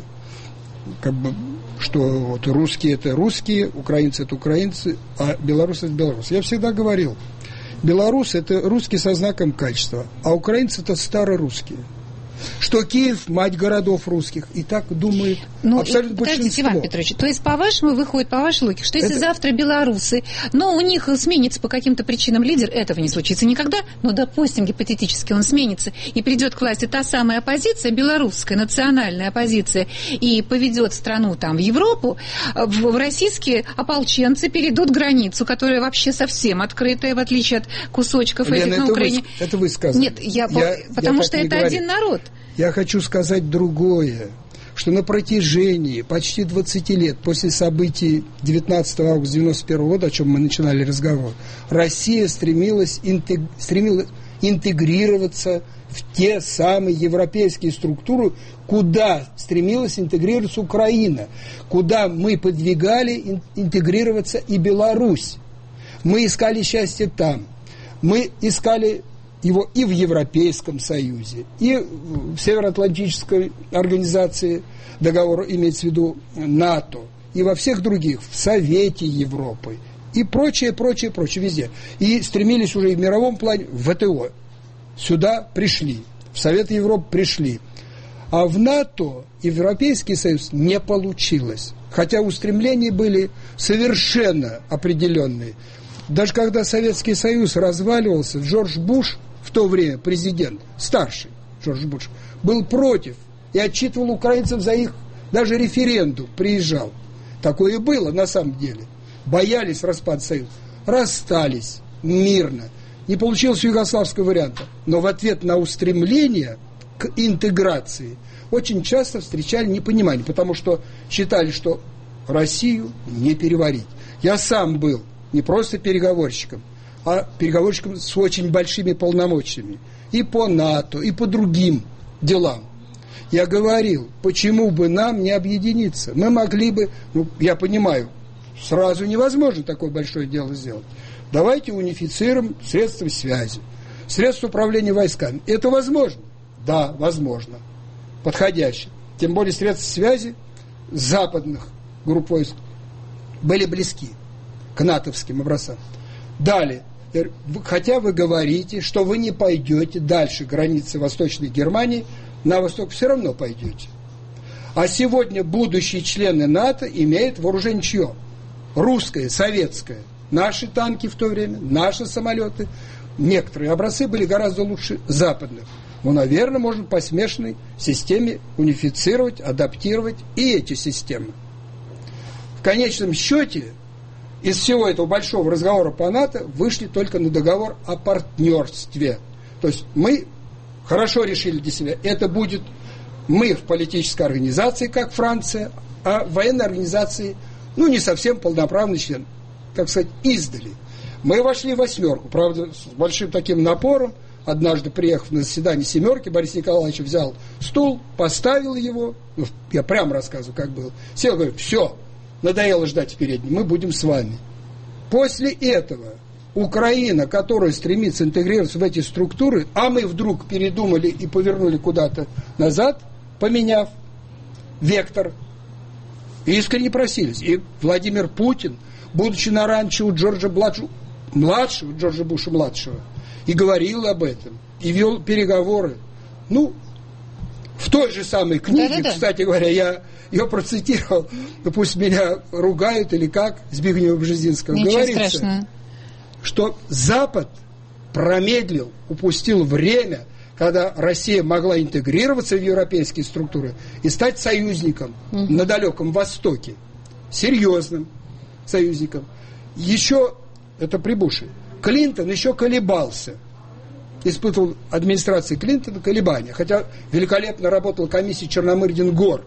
как бы, что вот русские это русские, украинцы это украинцы, а белорусы это белорусы. Я всегда говорил, белорусы это русские со знаком качества, а украинцы это старорусские. Что Киев – мать городов русских. И так думает ну, абсолютно большинство. Иван Петрович, то есть, по-вашему, выходит по вашей логике, что если это... завтра белорусы, но у них сменится по каким-то причинам лидер, этого не случится никогда, но, допустим, гипотетически он сменится, и придет к власти та самая оппозиция, белорусская, национальная оппозиция, и поведет страну там в Европу, в, в российские ополченцы перейдут границу, которая вообще совсем открытая, в отличие от кусочков Лена, этих на это Украине. Вы, это вы сказали. Нет, я, я, потому я что это говорю. один народ. Я хочу сказать другое, что на протяжении почти двадцати лет после событий девятнадцатого августа девяносто первого года, о чем мы начинали разговор, Россия стремилась, интег... стремилась интегрироваться в те самые европейские структуры, куда стремилась интегрироваться Украина, куда мы подвигали интегрироваться и Беларусь. Мы искали счастье там, мы искали его и в Европейском Союзе, и в Североатлантической организации, договор имеется в виду НАТО, и во всех других, в Совете Европы, и прочее, прочее, прочее, везде. И стремились уже и в мировом плане, в ВТО. Сюда пришли, в Совет Европы пришли. А в НАТО и в Европейский Союз не получилось. Хотя устремления были совершенно определенные. Даже когда Советский Союз разваливался, Джордж Буш, в то время президент, старший Джордж Буш, был против и отчитывал украинцев за их даже референдум, приезжал. Такое было на самом деле. Боялись распад Союза. Расстались мирно. Не получилось югославского варианта. Но в ответ на устремление к интеграции очень часто встречали непонимание, потому что считали, что Россию не переварить. Я сам был не просто переговорщиком, а переговорщиком с очень большими полномочиями. И по НАТО, и по другим делам. Я говорил, почему бы нам не объединиться? Мы могли бы, ну, я понимаю, сразу невозможно такое большое дело сделать. Давайте унифицируем средства связи, средства управления войсками. Это возможно. Да, возможно. Подходящий. Тем более средства связи западных групп войск были близки к натовским образцам. Далее. Хотя вы говорите, что вы не пойдете дальше границы Восточной Германии, на восток все равно пойдете. А сегодня будущие члены НАТО имеют вооружение чье? Русское, советское. Наши танки в то время, наши самолеты. Некоторые образцы были гораздо лучше западных. Но, наверное, можно по смешанной системе унифицировать, адаптировать и эти системы. В конечном счете, из всего этого большого разговора по НАТО вышли только на договор о партнерстве. То есть мы хорошо решили для себя, это будет мы в политической организации, как Франция, а в военной организации, ну, не совсем полноправный член, так сказать, издали. Мы вошли в восьмерку, правда, с большим таким напором. Однажды, приехав на заседание семерки, Борис Николаевич взял стул, поставил его, ну, я прямо рассказываю, как было, сел, говорит, все, надоело ждать в передней, мы будем с вами. После этого Украина, которая стремится интегрироваться в эти структуры, а мы вдруг передумали и повернули куда-то назад, поменяв вектор, искренне просились. И Владимир Путин, будучи на ранчо у Джорджа младшего, младшего Джорджа Буша младшего, и говорил об этом, и вел переговоры. Ну, в той же самой книге, да-да-да. Кстати говоря, я ее процитировал, ну, пусть меня ругают или как, Збигнева Бжезинского, говорится, страшного. Что Запад промедлил, упустил время, когда Россия могла интегрироваться в европейские структуры и стать союзником угу. на Далеком Востоке, серьезным союзником. Еще, это при Буше, Клинтон еще колебался, испытывал администрации Клинтона колебания, хотя великолепно работала комиссия Черномырдин-Гор.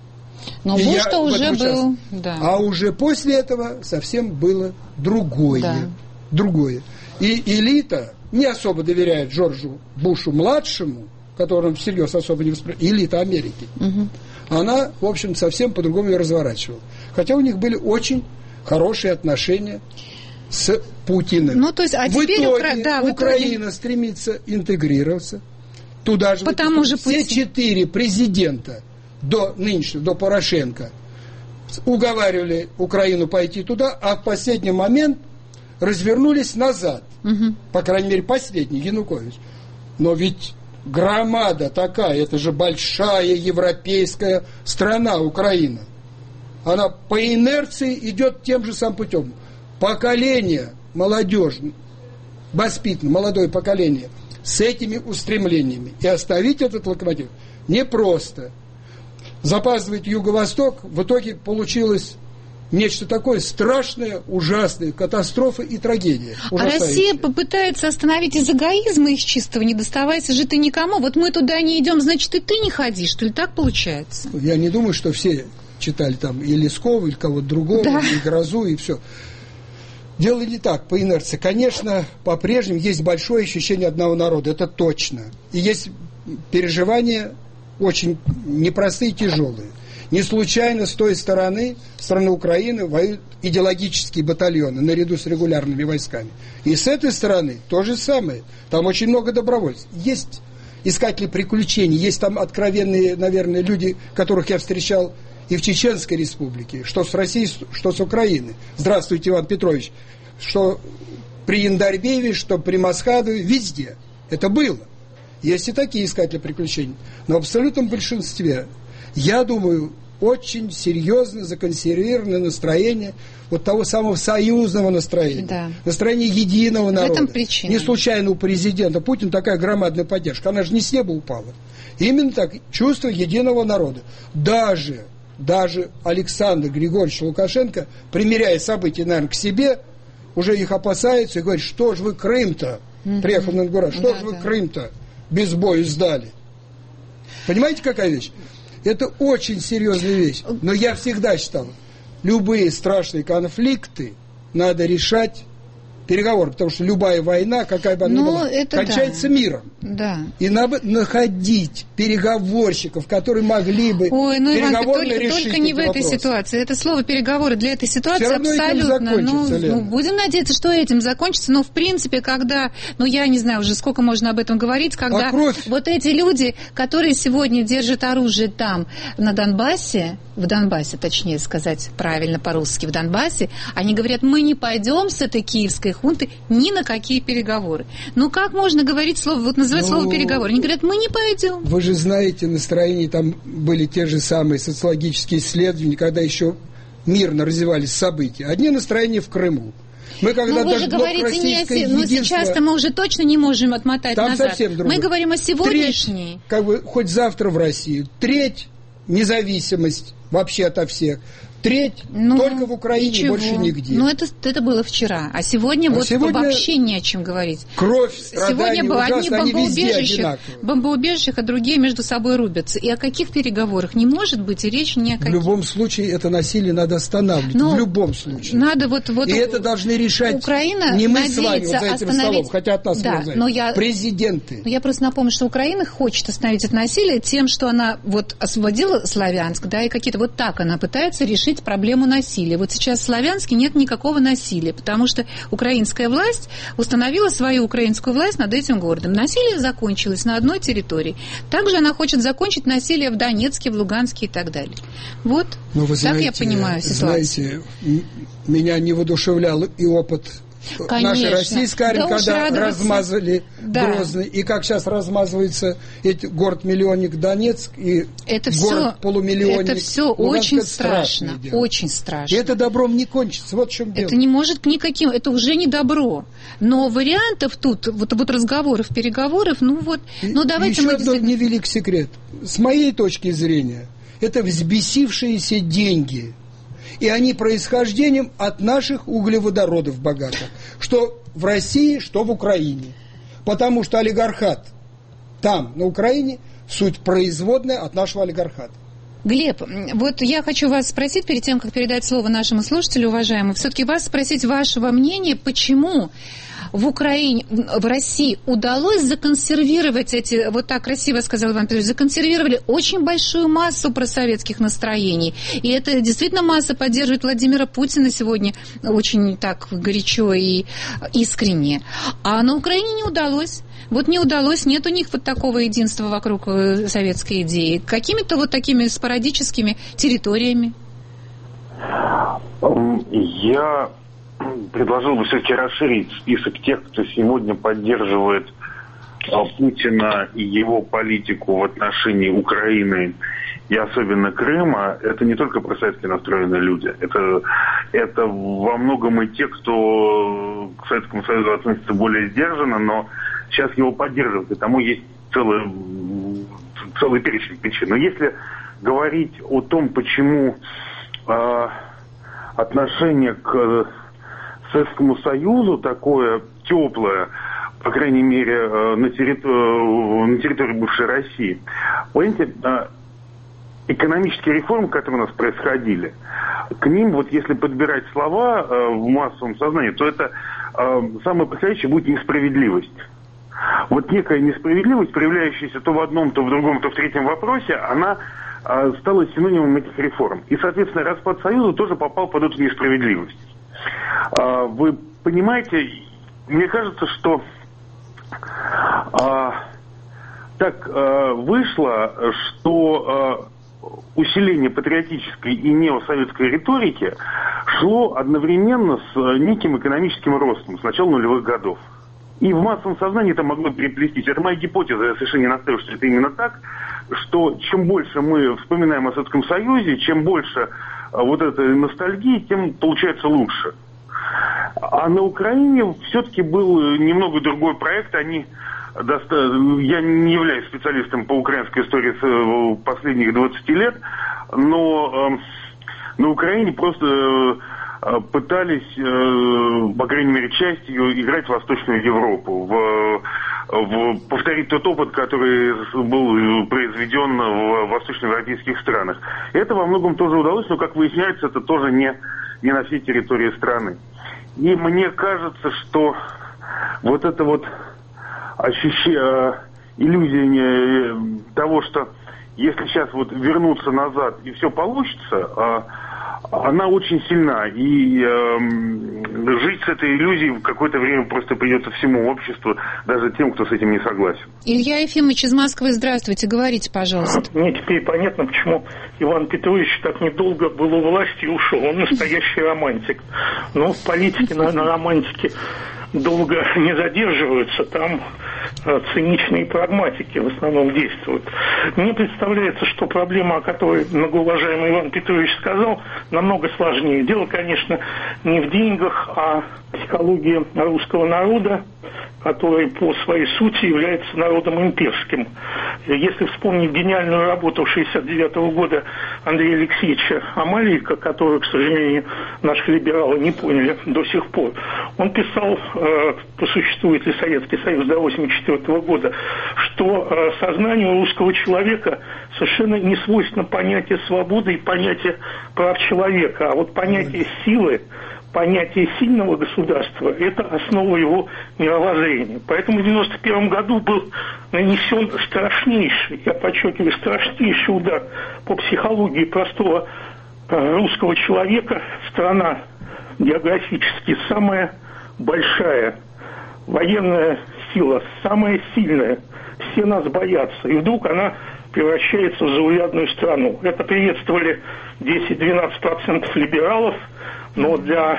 Но Буш-то уже был... Да. А уже после этого совсем было другое. Да. Другое. И элита не особо доверяет Джорджу Бушу-младшему, которого всерьез особо не воспринимает, элита Америки. Угу. Она, в общем, совсем по-другому ее разворачивала. Хотя у них были очень хорошие отношения с Путиным. Ну, то есть, а в теперь итоге Укра... да, в Украина итоге... стремится интегрироваться. Туда же, Потому же все Путин... четыре президента до нынешнего, до Порошенко, уговаривали Украину пойти туда, а в последний момент развернулись назад. Угу. По крайней мере, последний, Янукович. Но ведь громада такая, это же большая европейская страна Украина. Она по инерции идет тем же самым путем. Поколение, молодежь, воспитанное, молодое поколение с этими устремлениями. И оставить этот локомотив непросто. Запаздывает Юго-Восток, в итоге получилось нечто такое страшное, ужасное, катастрофа и трагедия. А Россия попытается остановить из эгоизма, из чистого, не доставайся же ты никому. Вот мы туда не идем, значит, и ты не ходи, что ли, так получается? Я не думаю, что все читали там и Лескова, или кого-то другого, да. и Грозу, и все. Дело не так, по инерции. Конечно, по-прежнему есть большое ощущение одного народа, это точно. И есть переживания очень непростые и тяжелые. Не случайно с той стороны, стороны Украины, воюют идеологические батальоны наряду с регулярными войсками. И с этой стороны то же самое. Там очень много добровольцев. Есть искатели приключений, есть там откровенные, наверное, люди, которых я встречал и в Чеченской республике, что с Россией, что с Украиной. Здравствуйте, Иван Петрович. Что при Яндарбееве, что при Масхадове, везде. Это было. Есть и такие искатели приключений. Но в абсолютном большинстве, я думаю, очень серьезно законсервировано настроение вот того самого союзного настроения. Да. Настроение единого народа. В этом причина. Не случайно у президента Путина такая громадная поддержка. Она же не с неба упала. Именно так. Чувство единого народа. Даже, даже Александр Григорьевич Лукашенко, примеряя события, наверное, к себе, уже их опасается и говорит, что же вы Крым-то, mm-hmm. приехал на Ингурат, что да, же вы да. Крым-то без боя сдали. Понимаете, какая вещь? Это очень серьезная вещь. Но я всегда считал, любые страшные конфликты надо решать переговоры, потому что любая война, какая бы она ни Ну, была, это кончается да. миром. Да. И надо находить переговорщиков, которые могли бы Ой, ну, Иванка, переговорно только, решить только не в эти этой вопросы. ситуации. Это слово «переговоры» для этой ситуации Все равно абсолютно. этим закончится, ну, Лена. ну, будем надеяться, что этим закончится. Но, в принципе, когда, ну, я не знаю уже, сколько можно об этом говорить, когда а кровь? вот эти люди, которые сегодня держат оружие там, на Донбассе, в Донбассе, точнее сказать правильно по-русски, в Донбассе, они говорят, мы не пойдем с этой киевской хунтой ни на какие переговоры. Ну, как можно говорить слово, вот называть Ну, слово «переговоры»? Они говорят, мы не пойдем. Вы же знаете, настроения там были те же самые социологические исследования, когда еще мирно развивались события. Одни настроения в Крыму. Мы когда ну, вы даже же блок говорите не о российское се... Ну, единство... сейчас-то мы уже точно не можем отмотать Там назад. совсем другое. Мы говорим о сегодняшней. Треть, как бы, хоть завтра в Россию. Треть независимость вообще ото всех. Треть ну, только в Украине, ничего. больше нигде. Ну, это, это было вчера. А сегодня а вот сегодня вообще не о чем говорить. Кровь, страдания, сегодня было одни ужасно, они везде бомбоубежищах, одинаковые. бомбоубежищах, а другие между собой рубятся. И о каких переговорах? Не может быть и речи ни о каких. В любом случае это насилие надо останавливать. Но в любом случае. Надо вот, вот и это должны решать Украина не мы с вами вот за этим остановить... столом, хотя от нас да, но я... президенты. Но я просто напомню, что Украина хочет остановить это насилие тем, что она вот освободила Славянск, да, и какие-то вот так она пытается решить проблему насилия. Вот сейчас в Славянске нет никакого насилия, потому что украинская власть установила свою украинскую власть над этим городом. Насилие закончилось на одной территории. Также она хочет закончить насилие в Донецке, в Луганске и так далее. Вот, Но вы знаете, так я понимаю ситуацию. Знаете, меня не воодушевлял и опыт Конечно. нашей российской армии, да когда размазали да. Грозный, и как сейчас размазывается эти, город-миллионник Донецк и это город-полумиллионник. Это все очень страшно, очень страшно. И это добром не кончится, вот в чем дело. Это не может никаким, это уже не добро. Но вариантов тут, вот, вот разговоров, переговоров, ну вот, и, ну давайте еще мы... один невелик секрет. С моей точки зрения, это взбесившиеся деньги. И они происхождением от наших углеводородов богатых. Что в России, что в Украине. Потому что олигархат там, на Украине, суть производная от нашего олигархата. Глеб, вот я хочу вас спросить, перед тем, как передать слово нашему слушателю, уважаемому, все-таки вас спросить вашего мнения, почему в Украине, в России удалось законсервировать эти, вот так красиво сказал Иван Петрович, законсервировали очень большую массу просоветских настроений. И это действительно масса поддерживает Владимира Путина сегодня очень так горячо и искренне. А на Украине не удалось. Вот не удалось, нет у них вот такого единства вокруг советской идеи. Какими-то вот такими спорадическими территориями. Я предложил бы все-таки расширить список тех, кто сегодня поддерживает Путина и его политику в отношении Украины и особенно Крыма. Это не только просоветски настроенные люди. Это, это во многом и те, кто к Советскому Союзу относится более сдержанно, но сейчас его поддерживают. И тому есть целый, целый перечень причин. Но если говорить о том, почему э, отношение к Советскому Союзу такое теплое, по крайней мере, на территории, на территории бывшей России. Понимаете, экономические реформы, которые у нас происходили, к ним, вот если подбирать слова в массовом сознании, то это самое подходящее будет несправедливость. Вот некая несправедливость, проявляющаяся то в одном, то в другом, то в третьем вопросе, она стала синонимом этих реформ. И, соответственно, распад Союза тоже попал под эту несправедливость. Вы понимаете, мне кажется, что а, так а, вышло, что а, усиление патриотической и неосоветской риторики шло одновременно с неким экономическим ростом с начала нулевых годов. И в массовом сознании это могло переплестись. Это моя гипотеза, я совершенно не настаиваю, что это именно так, что чем больше мы вспоминаем о Советском Союзе, чем больше вот этой ностальгии, тем получается лучше. А на Украине все-таки был немного другой проект. Они доста... Я не являюсь специалистом по украинской истории последних двадцати лет, но э, на Украине просто э, пытались, э, по крайней мере, частью играть в Восточную Европу, в, в, повторить тот опыт, который был произведен в восточноевропейских странах. Это во многом тоже удалось, но, как выясняется, это тоже не, не на всей территории страны. И мне кажется, что вот это вот ощущение, иллюзия того, что если сейчас вот вернуться назад и все получится, она очень сильна. И э, жить с этой иллюзией в какое-то время просто придется всему обществу, даже тем, кто с этим не согласен. Илья Ефимович из Москвы, здравствуйте, говорите, пожалуйста. Мне теперь понятно, почему Иван Петрович так недолго был у власти и ушел. Он настоящий романтик. Но в политике, на, на романтике долго не задерживаются, там э, циничные прагматики в основном действуют. Мне представляется, что проблема, о которой многоуважаемый Иван Петрович сказал, намного сложнее. Дело, конечно, не в деньгах, а в психологии русского народа, который по своей сути является народом имперским. Если вспомнить гениальную работу шестьдесят девятого года Андрея Алексеевича Амалейка, которую, к сожалению, наши либералы не поняли до сих пор, он писал, э, существует ли Советский Союз до восемьдесят четвёртого года, что э, сознанию русского человека совершенно не свойственно понятие свободы и понятие прав человека, а вот понятие силы, понятие сильного государства – это основа его мировоззрения. Поэтому в девяносто первом году был нанесен страшнейший, я подчеркиваю, страшнейший удар по психологии простого э, русского человека. Страна географически самая большая, военная сила самая сильная, все нас боятся. И вдруг она превращается в заурядную страну. Это приветствовали десять-двенадцать процентов либералов, но для,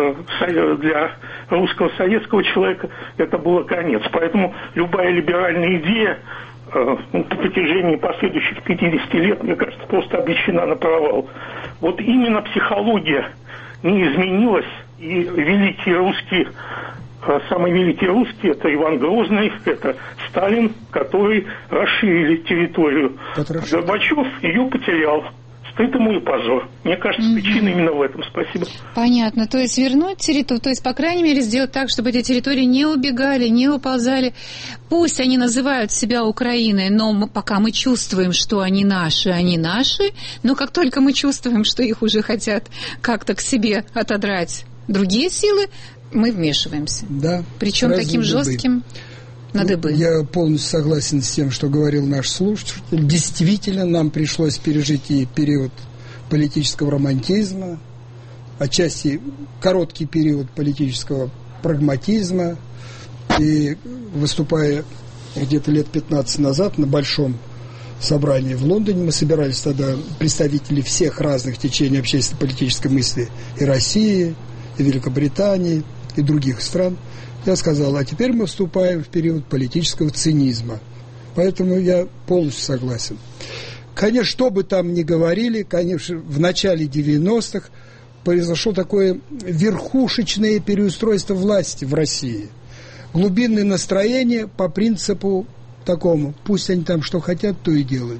для русского советского человека это было конец. Поэтому любая либеральная идея ну, по протяжении последующих пятидесяти лет, мне кажется, просто обречена на провал. Вот именно психология не изменилась, и великие русские, самые великие русские, это Иван Грозный, это Сталин, которые расширили территорию. Горбачев ее потерял. Стыд ему и позор. Мне кажется, причина именно в этом. Спасибо. Понятно. То есть вернуть территорию, то есть, по крайней мере, сделать так, чтобы эти территории не убегали, не уползали. Пусть они называют себя Украиной, но мы, пока мы чувствуем, что они наши, они наши, но как только мы чувствуем, что их уже хотят как-то к себе отодрать другие силы, мы вмешиваемся. Да. Причем таким жестким. На дыбы. Я полностью согласен с тем, что говорил наш слушатель. Действительно, нам пришлось пережить и период политического романтизма, отчасти короткий период политического прагматизма. И выступая где-то лет пятнадцать назад на большом собрании в Лондоне, мы собирались тогда представители всех разных течений общественно-политической мысли и России, и Великобритании, и других стран. Я сказал, а теперь мы вступаем в период политического цинизма. Поэтому я полностью согласен. Конечно, что бы там ни говорили, конечно, в начале девяностых произошло такое верхушечное переустройство власти в России. Глубинное настроение по принципу такому, пусть они там что хотят, то и делают.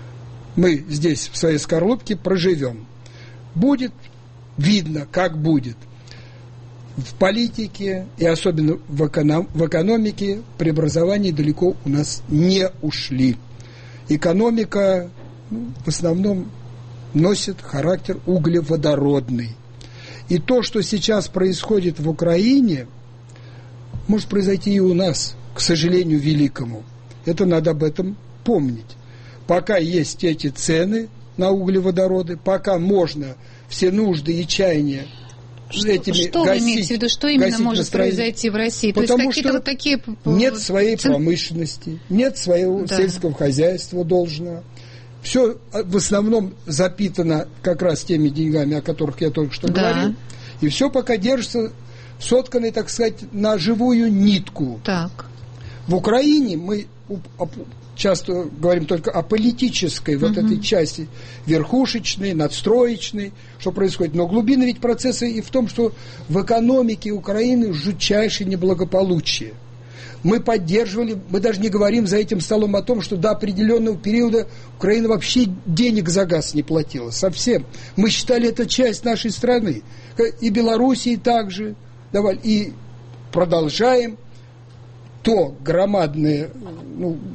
Мы здесь, в своей скорлупке, проживем. Будет видно, как будет. В политике и особенно в, эконом, в экономике преобразования далеко у нас не ушли. Экономика ну, в основном носит характер углеводородный. И то, что сейчас происходит в Украине, может произойти и у нас, к сожалению, великому. Это надо об этом помнить. Пока есть эти цены на углеводороды, пока можно все нужды и чаяния Что, этими что гасить, вы имеете в виду, что именно может настроение. произойти в России? Потому То есть какие-то вот такие... Нет своей промышленности, нет своего да. сельского хозяйства должного. Все в основном запитано как раз теми деньгами, о которых я только что да. говорил. И все пока держится сотканной, так сказать, на живую нитку. Так. В Украине мы часто говорим только о политической вот угу. этой части, верхушечной, надстроечной, что происходит. Но глубина ведь процесса и в том, что в экономике Украины жутчайшее неблагополучие. Мы поддерживали, мы даже не говорим за этим столом о том, что до определенного периода Украина вообще денег за газ не платила, совсем. Мы считали это часть нашей страны. И Белоруссии также давали, и продолжаем. То громадное, ну,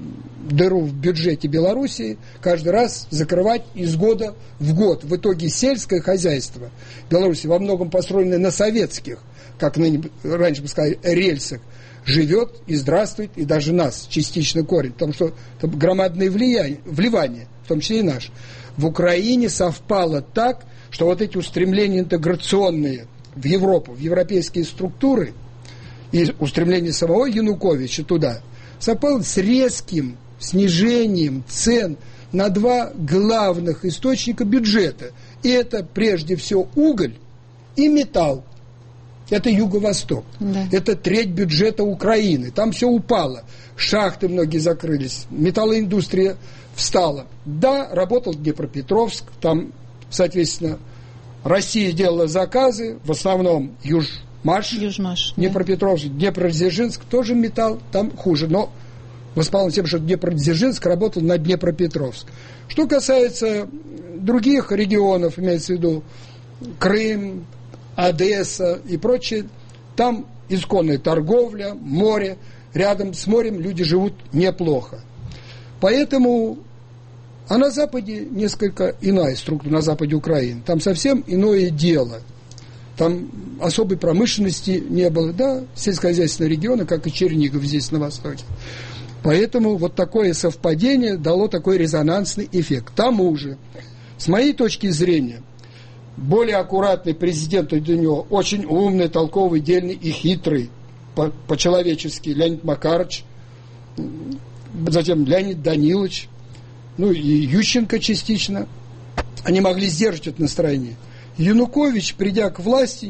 дыру в бюджете Белоруссии каждый раз закрывать из года в год. В итоге сельское хозяйство Беларуси, во многом построенное на советских, как ныне, раньше бы сказали, рельсах, живет и здравствует, и даже нас частично корень, потому что это громадное влияние, вливание, в том числе и наш. В Украине совпало так, что вот эти устремления интеграционные в Европу, в европейские структуры и устремление самого Януковича туда совпало с резким снижением цен на два главных источника бюджета. И это прежде всего уголь и металл. Это Юго-Восток. Да. Это треть бюджета Украины. Там все упало. Шахты многие закрылись. Металлоиндустрия встала. Да, работал Днепропетровск. Там, соответственно, Россия делала заказы. В основном Южмаш. Южмаш. Днепропетровск, да. Днепродзержинск. Тоже металл. Там хуже. Но воспален тем, что Днепродзержинск работал на Днепропетровск. Что касается других регионов, имеется в виду Крым, Одесса и прочее, там исконная торговля, море, рядом с морем люди живут неплохо. Поэтому, а на Западе несколько иная структура, на Западе Украины, там совсем иное дело. Там особой промышленности не было, да, сельскохозяйственные регионы, как и Чернигов здесь на Востоке. Поэтому вот такое совпадение дало такой резонансный эффект. К тому же, с моей точки зрения, более аккуратный президент для него, очень умный, толковый, дельный и хитрый, по- по-человечески, Леонид Макарович, затем Леонид Данилович, ну и Ющенко частично, они могли сдержать это настроение. Янукович, придя к власти,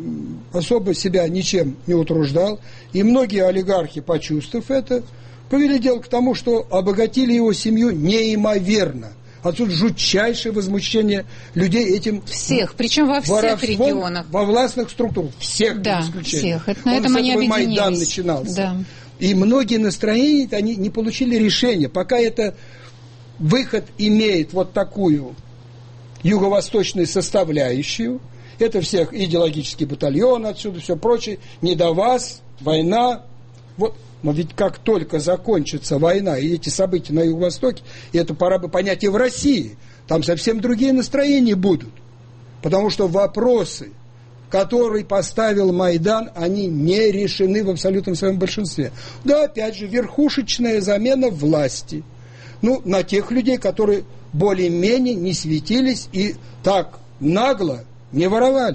особо себя ничем не утруждал, и многие олигархи, почувствовав это, повели дело к тому, что обогатили его семью неимоверно. Отсюда жутчайшее возмущение людей этим всех, причем во всех регионах, во властных структурах, всех, да, без исключения. Всех. Это, на этом они объединились. Майдан начинался. Да. И многие настроения они не получили решения. Пока это выход имеет вот такую юго-восточную составляющую, это всех идеологические батальоны, отсюда все прочее, не до вас, война, вот. Но ведь как только закончится война и эти события на Юго-Востоке, и это пора бы понять и в России, там совсем другие настроения будут. Потому что вопросы, которые поставил Майдан, они не решены в абсолютном своем большинстве. Да, опять же, верхушечная замена власти. Ну, на тех людей, которые более-менее не светились и так нагло не воровали.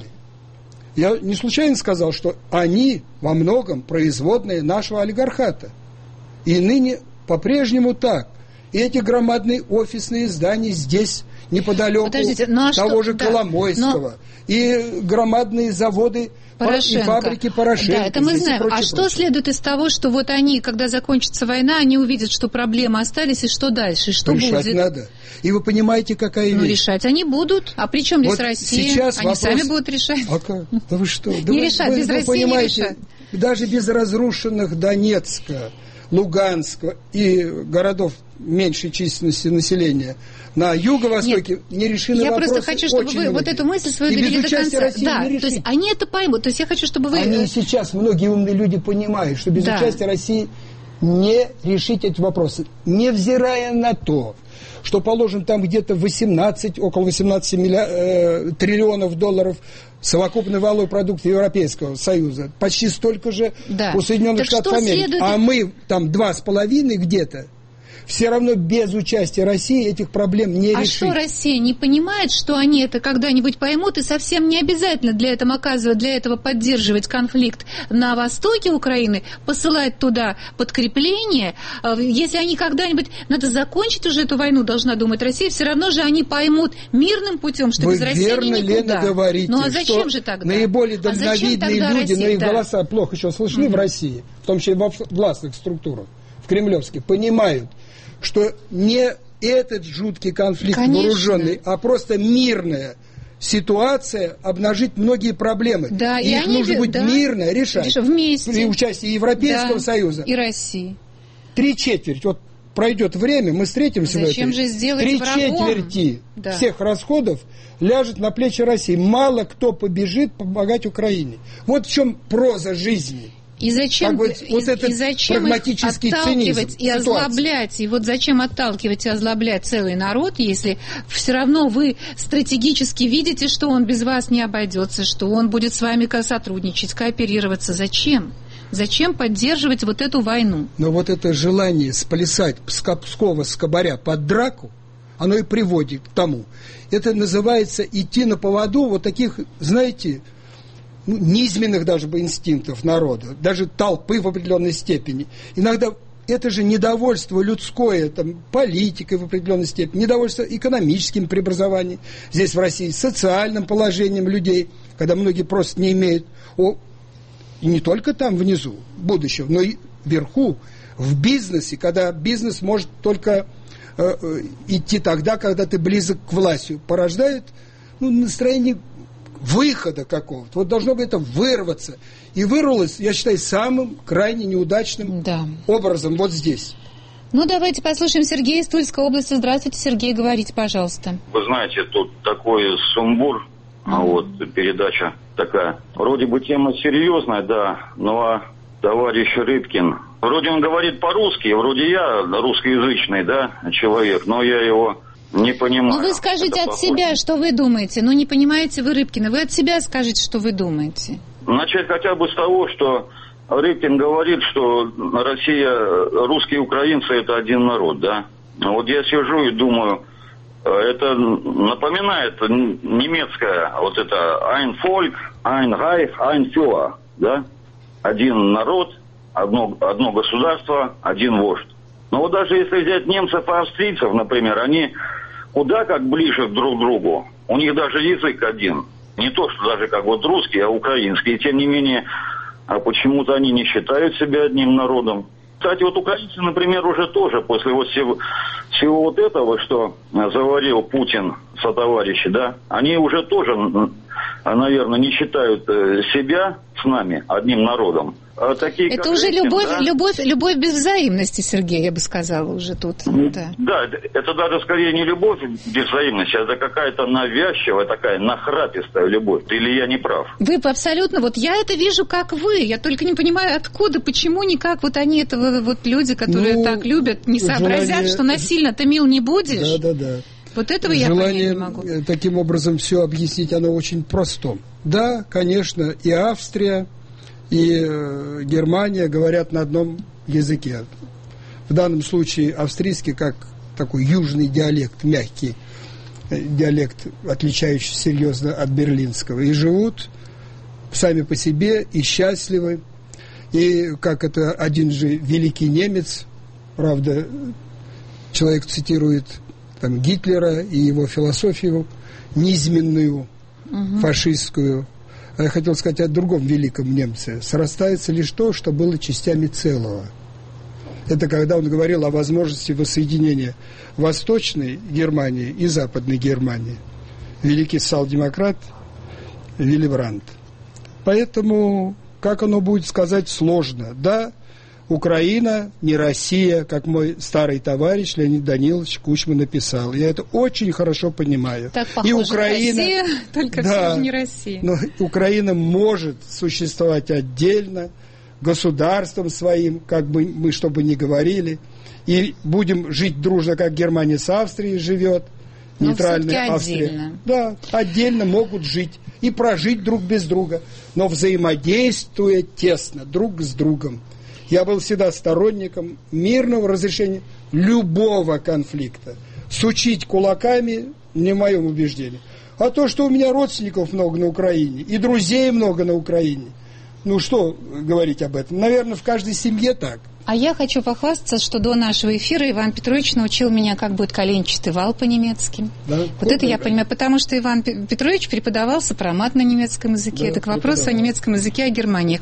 Я не случайно сказал, что они во многом производные нашего олигархата. И ныне по-прежнему так. И эти громадные офисные здания здесь, неподалеку ну, а того что? же да. Коломойского. Но... И громадные заводы Порошенко. И фабрики Порошенко. Да, это мы знаем. Прочее, а что прочее. следует из того, что вот они, когда закончится война, они увидят, что проблемы остались, и что дальше, и что решать будет? Надо. И вы понимаете, какая ну, вещь. решать они будут. А при чем здесь вот Россия? Сейчас они вопрос... сами будут решать. А как? Да вы что? Да не вы, решать, вы, без вы России понимаете, не решать. Даже без разрушенных Донецка, Луганска и городов меньшей численности населения на юго-востоке Нет, не решены я вопросы. Я просто хочу, чтобы вы многие. вот эту мысль свою и довели до конца. России да, не то есть они это поймут. То есть я хочу, чтобы вы... Они сейчас, многие умные люди понимают, что без да. участия России не решить эти вопросы. Невзирая на то, что положим там где-то восемнадцать, около восемнадцати милли... э, триллионов долларов совокупный валовый продукт Европейского Союза. Почти столько же да. у Соединенных так Штатов Америки. Следует... А мы там два с половиной где-то. Все равно без участия России этих проблем не а решить. А что Россия не понимает, что они это когда-нибудь поймут, и совсем не обязательно для этого оказывать, для этого поддерживать конфликт на востоке Украины, посылать туда подкрепление. Если они когда-нибудь... Надо закончить уже эту войну, должна думать Россия, все равно же они поймут мирным путем, что Вы без России верно, никуда. Лена, говорите, ну а зачем что же тогда? Наиболее дальновидные а люди, но их да. голоса плохо еще слышны mm-hmm. в России, в том числе и во властных структурах, в кремлевских, понимают, что не этот жуткий конфликт Конечно. вооруженный, а просто мирная ситуация обнажит многие проблемы. Да, и, и их нужно будет да. мирно решать. Вместе. При участии Европейского да. Союза. И России. Три четверти. Вот пройдет время, мы встретимся Зачем в этой. же сделать Три врагом? четверти да. всех расходов ляжет на плечи России. Мало кто побежит помогать Украине. Вот в чем проза жизни. И зачем, как бы, и, вот этот и зачем прагматический отталкивать цинизм и озлоблять? И вот зачем отталкивать и озлоблять целый народ, если все равно вы стратегически видите, что он без вас не обойдется, что он будет с вами сотрудничать, кооперироваться? Зачем? Зачем поддерживать вот эту войну? Но вот это желание сплясать Пскова-Скобаря под драку, оно и приводит к тому. Это называется идти на поводу вот таких, знаете, ну, низменных даже бы инстинктов народа, даже толпы в определенной степени. Иногда это же недовольство людское, там, политикой в определенной степени, недовольство экономическим преобразованием, здесь в России, социальным положением людей, когда многие просто не имеют, о, и не только там внизу будущего, но и вверху, в бизнесе, когда бизнес может только э, э, идти тогда, когда ты близок к власти, порождает ну, настроение выхода какого-то. Вот должно быть это вырваться. И вырвалось, я считаю, самым крайне неудачным да. образом вот здесь. Ну, давайте послушаем Сергея из Тульской области. Здравствуйте, Сергей, говорите, пожалуйста. Вы знаете, тут такой сумбур, а вот передача такая. Вроде бы тема серьезная, да, но товарищ Рыбкин, вроде он говорит по-русски, вроде я русскоязычный, да, человек, но я его... не понимаю. Ну, вы скажите от себя, что вы думаете. Ну, не понимаете вы Рыбкина. Вы от себя скажите, что вы думаете. Начать хотя бы с того, что Рыбкин говорит, что Россия, русские и украинцы – это один народ, да. Вот я сижу и думаю, это напоминает немецкое, вот это «ein Volk, ein Reich, ein Führer», да. Один народ, одно, одно государство, один вождь. Но вот даже если взять немцев и австрийцев, например, они куда как ближе друг к другу. У них даже язык один. Не то, что даже как вот русский, а украинский. И тем не менее, а почему-то они не считают себя одним народом. Кстати, вот украинцы, например, уже тоже после вот всего, всего вот этого, что заварил Путин сотоварищи, да, они уже тоже, наверное, не считают себя с нами одним народом. А такие, это уже Рыбкин, любовь, да? любовь, любовь без взаимности, Сергей, я бы сказала уже тут. Да. да, это даже скорее не любовь без взаимности, это какая-то навязчивая, такая нахрапистая любовь. Или я не прав? Вы абсолютно, вот я это вижу, как вы. Я только не понимаю, откуда, почему никак вот они, это вот люди, которые ну, так любят, не сообразят, желание... что насильно-то мил не будешь. Да, да, да. Вот этого желание я понять не могу. Таким образом все объяснить, оно очень просто. Да, конечно, и Австрия, и э, Германия говорят на одном языке. В данном случае австрийский как такой южный диалект, мягкий э, диалект, отличающийся серьезно от берлинского. И живут сами по себе, и счастливы. И как это один же великий немец, правда, человек цитирует там, Гитлера и его философию низменную, угу. фашистскую. Я хотел сказать о другом великом немце. Срастается лишь то, что было частями целого. Это когда он говорил о возможности воссоединения Восточной Германии и Западной Германии. Великий социал-демократ Вилли Брандт. Поэтому, как оно будет сказать, сложно. Да, Украина не Россия, как мой старый товарищ Леонид Данилович Кучма написал. Я это очень хорошо понимаю. Так похоже, и Украина, Россия, только да, все же не Россия. Но Украина может существовать отдельно, государством своим, как бы мы что бы ни говорили, и будем жить дружно, как Германия с Австрией живет, но нейтральная Австрия. Отдельно. Да, отдельно могут жить и прожить друг без друга, но взаимодействуя тесно друг с другом. Я был всегда сторонником мирного разрешения любого конфликта. Сучить кулаками не в моем убеждении. А то, что у меня родственников много на Украине и друзей много на Украине, ну что говорить об этом? Наверное, в каждой семье так. А я хочу похвастаться, что до нашего эфира Иван Петрович научил меня, как будет коленчатый вал по-немецки. Да? Вот, вот это да, я да. понимаю, потому что Иван Петрович преподавал сопромат на немецком языке. Да, это к вопросу о немецком языке, о Германии.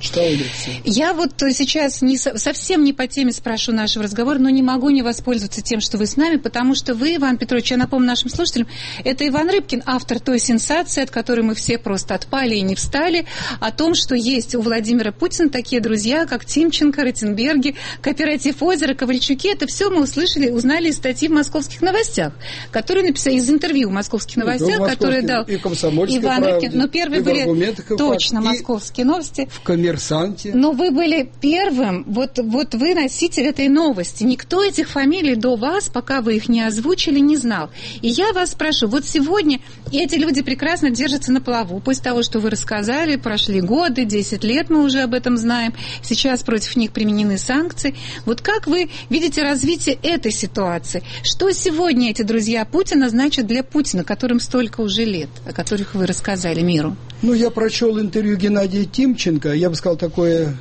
Я вот сейчас не, совсем не по теме спрошу нашего разговора, но не могу не воспользоваться тем, что вы с нами, потому что вы, Иван Петрович, я напомню нашим слушателям, это Иван Рыбкин, автор той сенсации, от которой мы все просто отпали и не встали, о том, что есть у Владимира Путина такие друзья, как Тимченко, Ротенберги, кооператив «Озеро», Ковальчуки, это все мы услышали, узнали из статьи в «Московских новостях», которые написали, из интервью в «Московских новостях», ну, которые дал и Иван Рыбкин. Но первые были точно факт, «Московские новости». В «Коммерсанте». Но вы были первым, вот, вот вы носитель этой новости. Никто этих фамилий до вас, пока вы их не озвучили, не знал. И я вас спрошу, вот сегодня эти люди прекрасно держатся на плаву. После того, что вы рассказали, прошли годы, десять лет мы уже об этом знаем. Сейчас против них применены санкции. Вот как вы видите развитие этой ситуации? Что сегодня эти друзья Путина значат для Путина, которым столько уже лет, о которых вы рассказали миру? Ну, я прочел интервью Геннадия Тимченко. Я бы сказал, такое,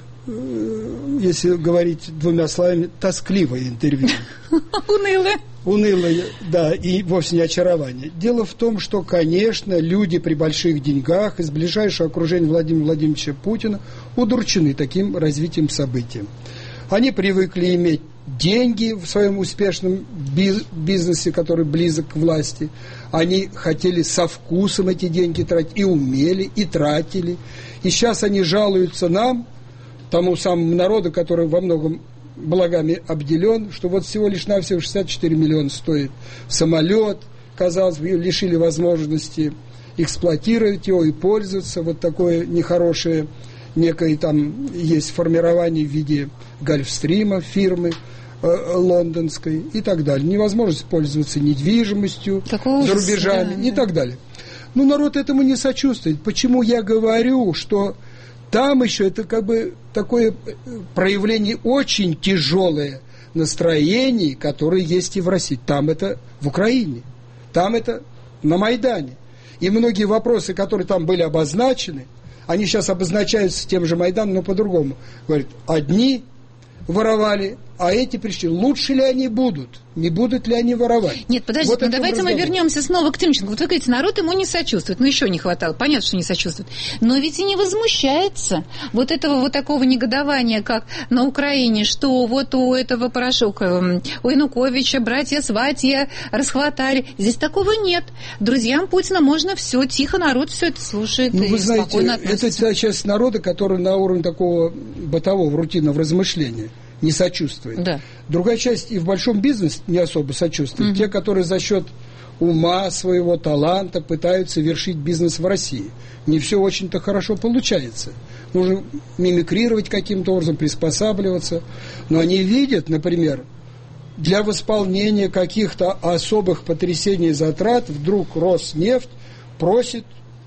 если говорить двумя словами, тоскливое интервью. Унылое. Унылое, да, и вовсе не очарование. Дело в том, что, конечно, люди при больших деньгах из ближайшего окружения Владимира Владимировича Путина удручены таким развитием событий. Они привыкли иметь деньги в своем успешном бизнесе, который близок к власти. Они хотели со вкусом эти деньги тратить, и умели, и тратили. И сейчас они жалуются нам, тому самому народу, который во многом благами обделен, что вот всего лишь навсего шестьдесят четыре миллиона стоит самолет, казалось бы, лишили возможности эксплуатировать его и пользоваться. Вот такое нехорошее некое там есть формирование в виде Гольфстрима фирмы э, лондонской и так далее. Невозможность пользоваться недвижимостью за рубежами, да, и да. так далее. Ну, народ этому не сочувствует. Почему я говорю, что там еще это как бы такое проявление очень тяжелое настроений, которые есть и в России. Там это в Украине, там это на Майдане. И многие вопросы, которые там были обозначены, они сейчас обозначаются тем же Майданом, но по-другому. Говорят, одни воровали, а эти пришли. Лучше ли они будут? Не будут ли они воровать? Нет, подождите, вот ну давайте разговор. Мы вернемся снова к Тимченко. Вот вы говорите, народ ему не сочувствует. Ну, еще не хватало. Понятно, что не сочувствует. Но ведь и не возмущается вот этого вот такого негодования, как на Украине, что вот у этого Порошенко, у Януковича братья Сватья расхватали. Здесь такого нет. Друзьям Путина можно все, тихо народ все это слушает. Ну, и вы знаете, спокойно относится. Это та часть народа, который на уровне такого бытового, рутинного размышления не сочувствует. Да. Другая часть и в большом бизнесе не особо сочувствует. Угу. Те, которые за счет ума своего, таланта пытаются вершить бизнес в России. Не все очень-то хорошо получается. Нужно мимикрировать каким-то образом, приспосабливаться. Но они видят, например, для восполнения каких-то особых потрясений и затрат вдруг Роснефть просит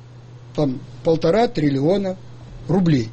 там полтора триллиона рублей.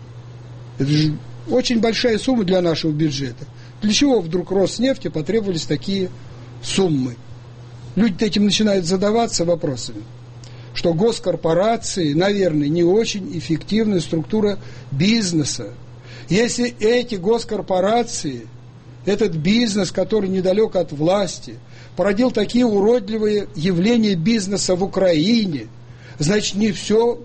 Это же очень большая сумма для нашего бюджета. Для чего вдруг Роснефти потребовались такие суммы? Люди этим начинают задаваться вопросами, что госкорпорации, наверное, не очень эффективная структура бизнеса. Если эти госкорпорации, этот бизнес, который недалек от власти, породил такие уродливые явления бизнеса в Украине, значит, не все.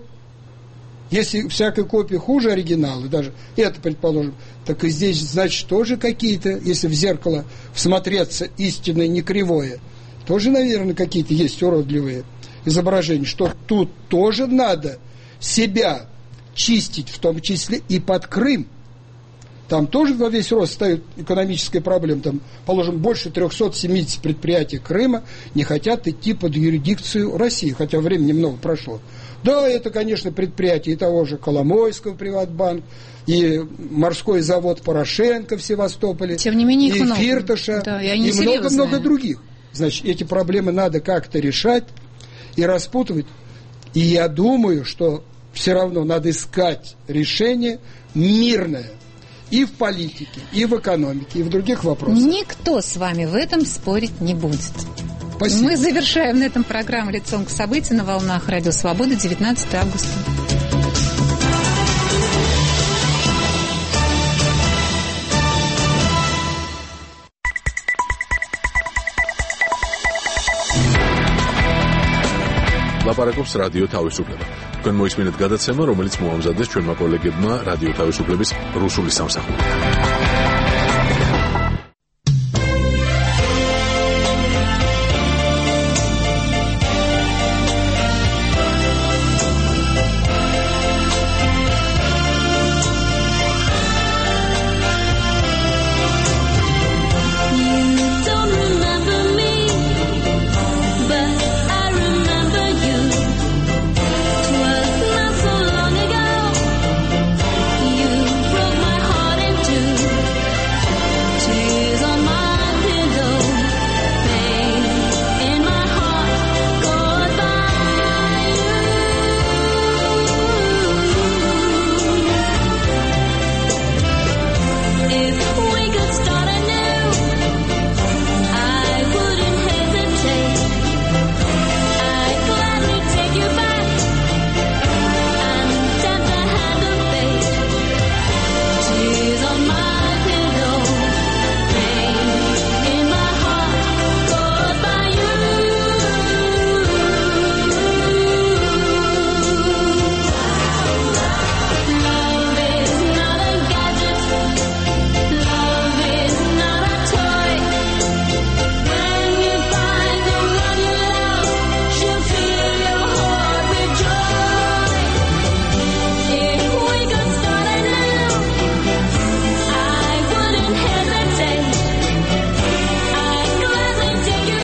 Если всякой копии хуже оригинала, даже это, предположим, так и здесь, значит, тоже какие-то, если в зеркало всмотреться истинное, не кривое, тоже, наверное, какие-то есть уродливые изображения, что тут тоже надо себя чистить, в том числе и под Крым. Там тоже во весь рост стоит экономическая проблема. Там, положим, больше триста семьдесят предприятий Крыма не хотят идти под юрисдикцию России, хотя времени немного прошло. Да, это, конечно, предприятия и того же Коломойского Приватбанк, и морской завод Порошенко в Севастополе, тем не менее, и много. Фирташа, да, и много-много других. Значит, эти проблемы надо как-то решать и распутывать. И я думаю, что все равно надо искать решение мирное. И в политике, и в экономике, и в других вопросах. Никто с вами в этом спорить не будет. Спасибо. Мы завершаем на этом программу «Лицом к событию» на волнах Радио Свобода, девятнадцатого августа. ლაპარაკობს რადიო თავისუფლება. თქვენ მოისმინეთ გადაცემა, რომელიც მოამზადეს ჩვენმა კოლეგებმა რადიო თავისუფლების რუსული სამსახური.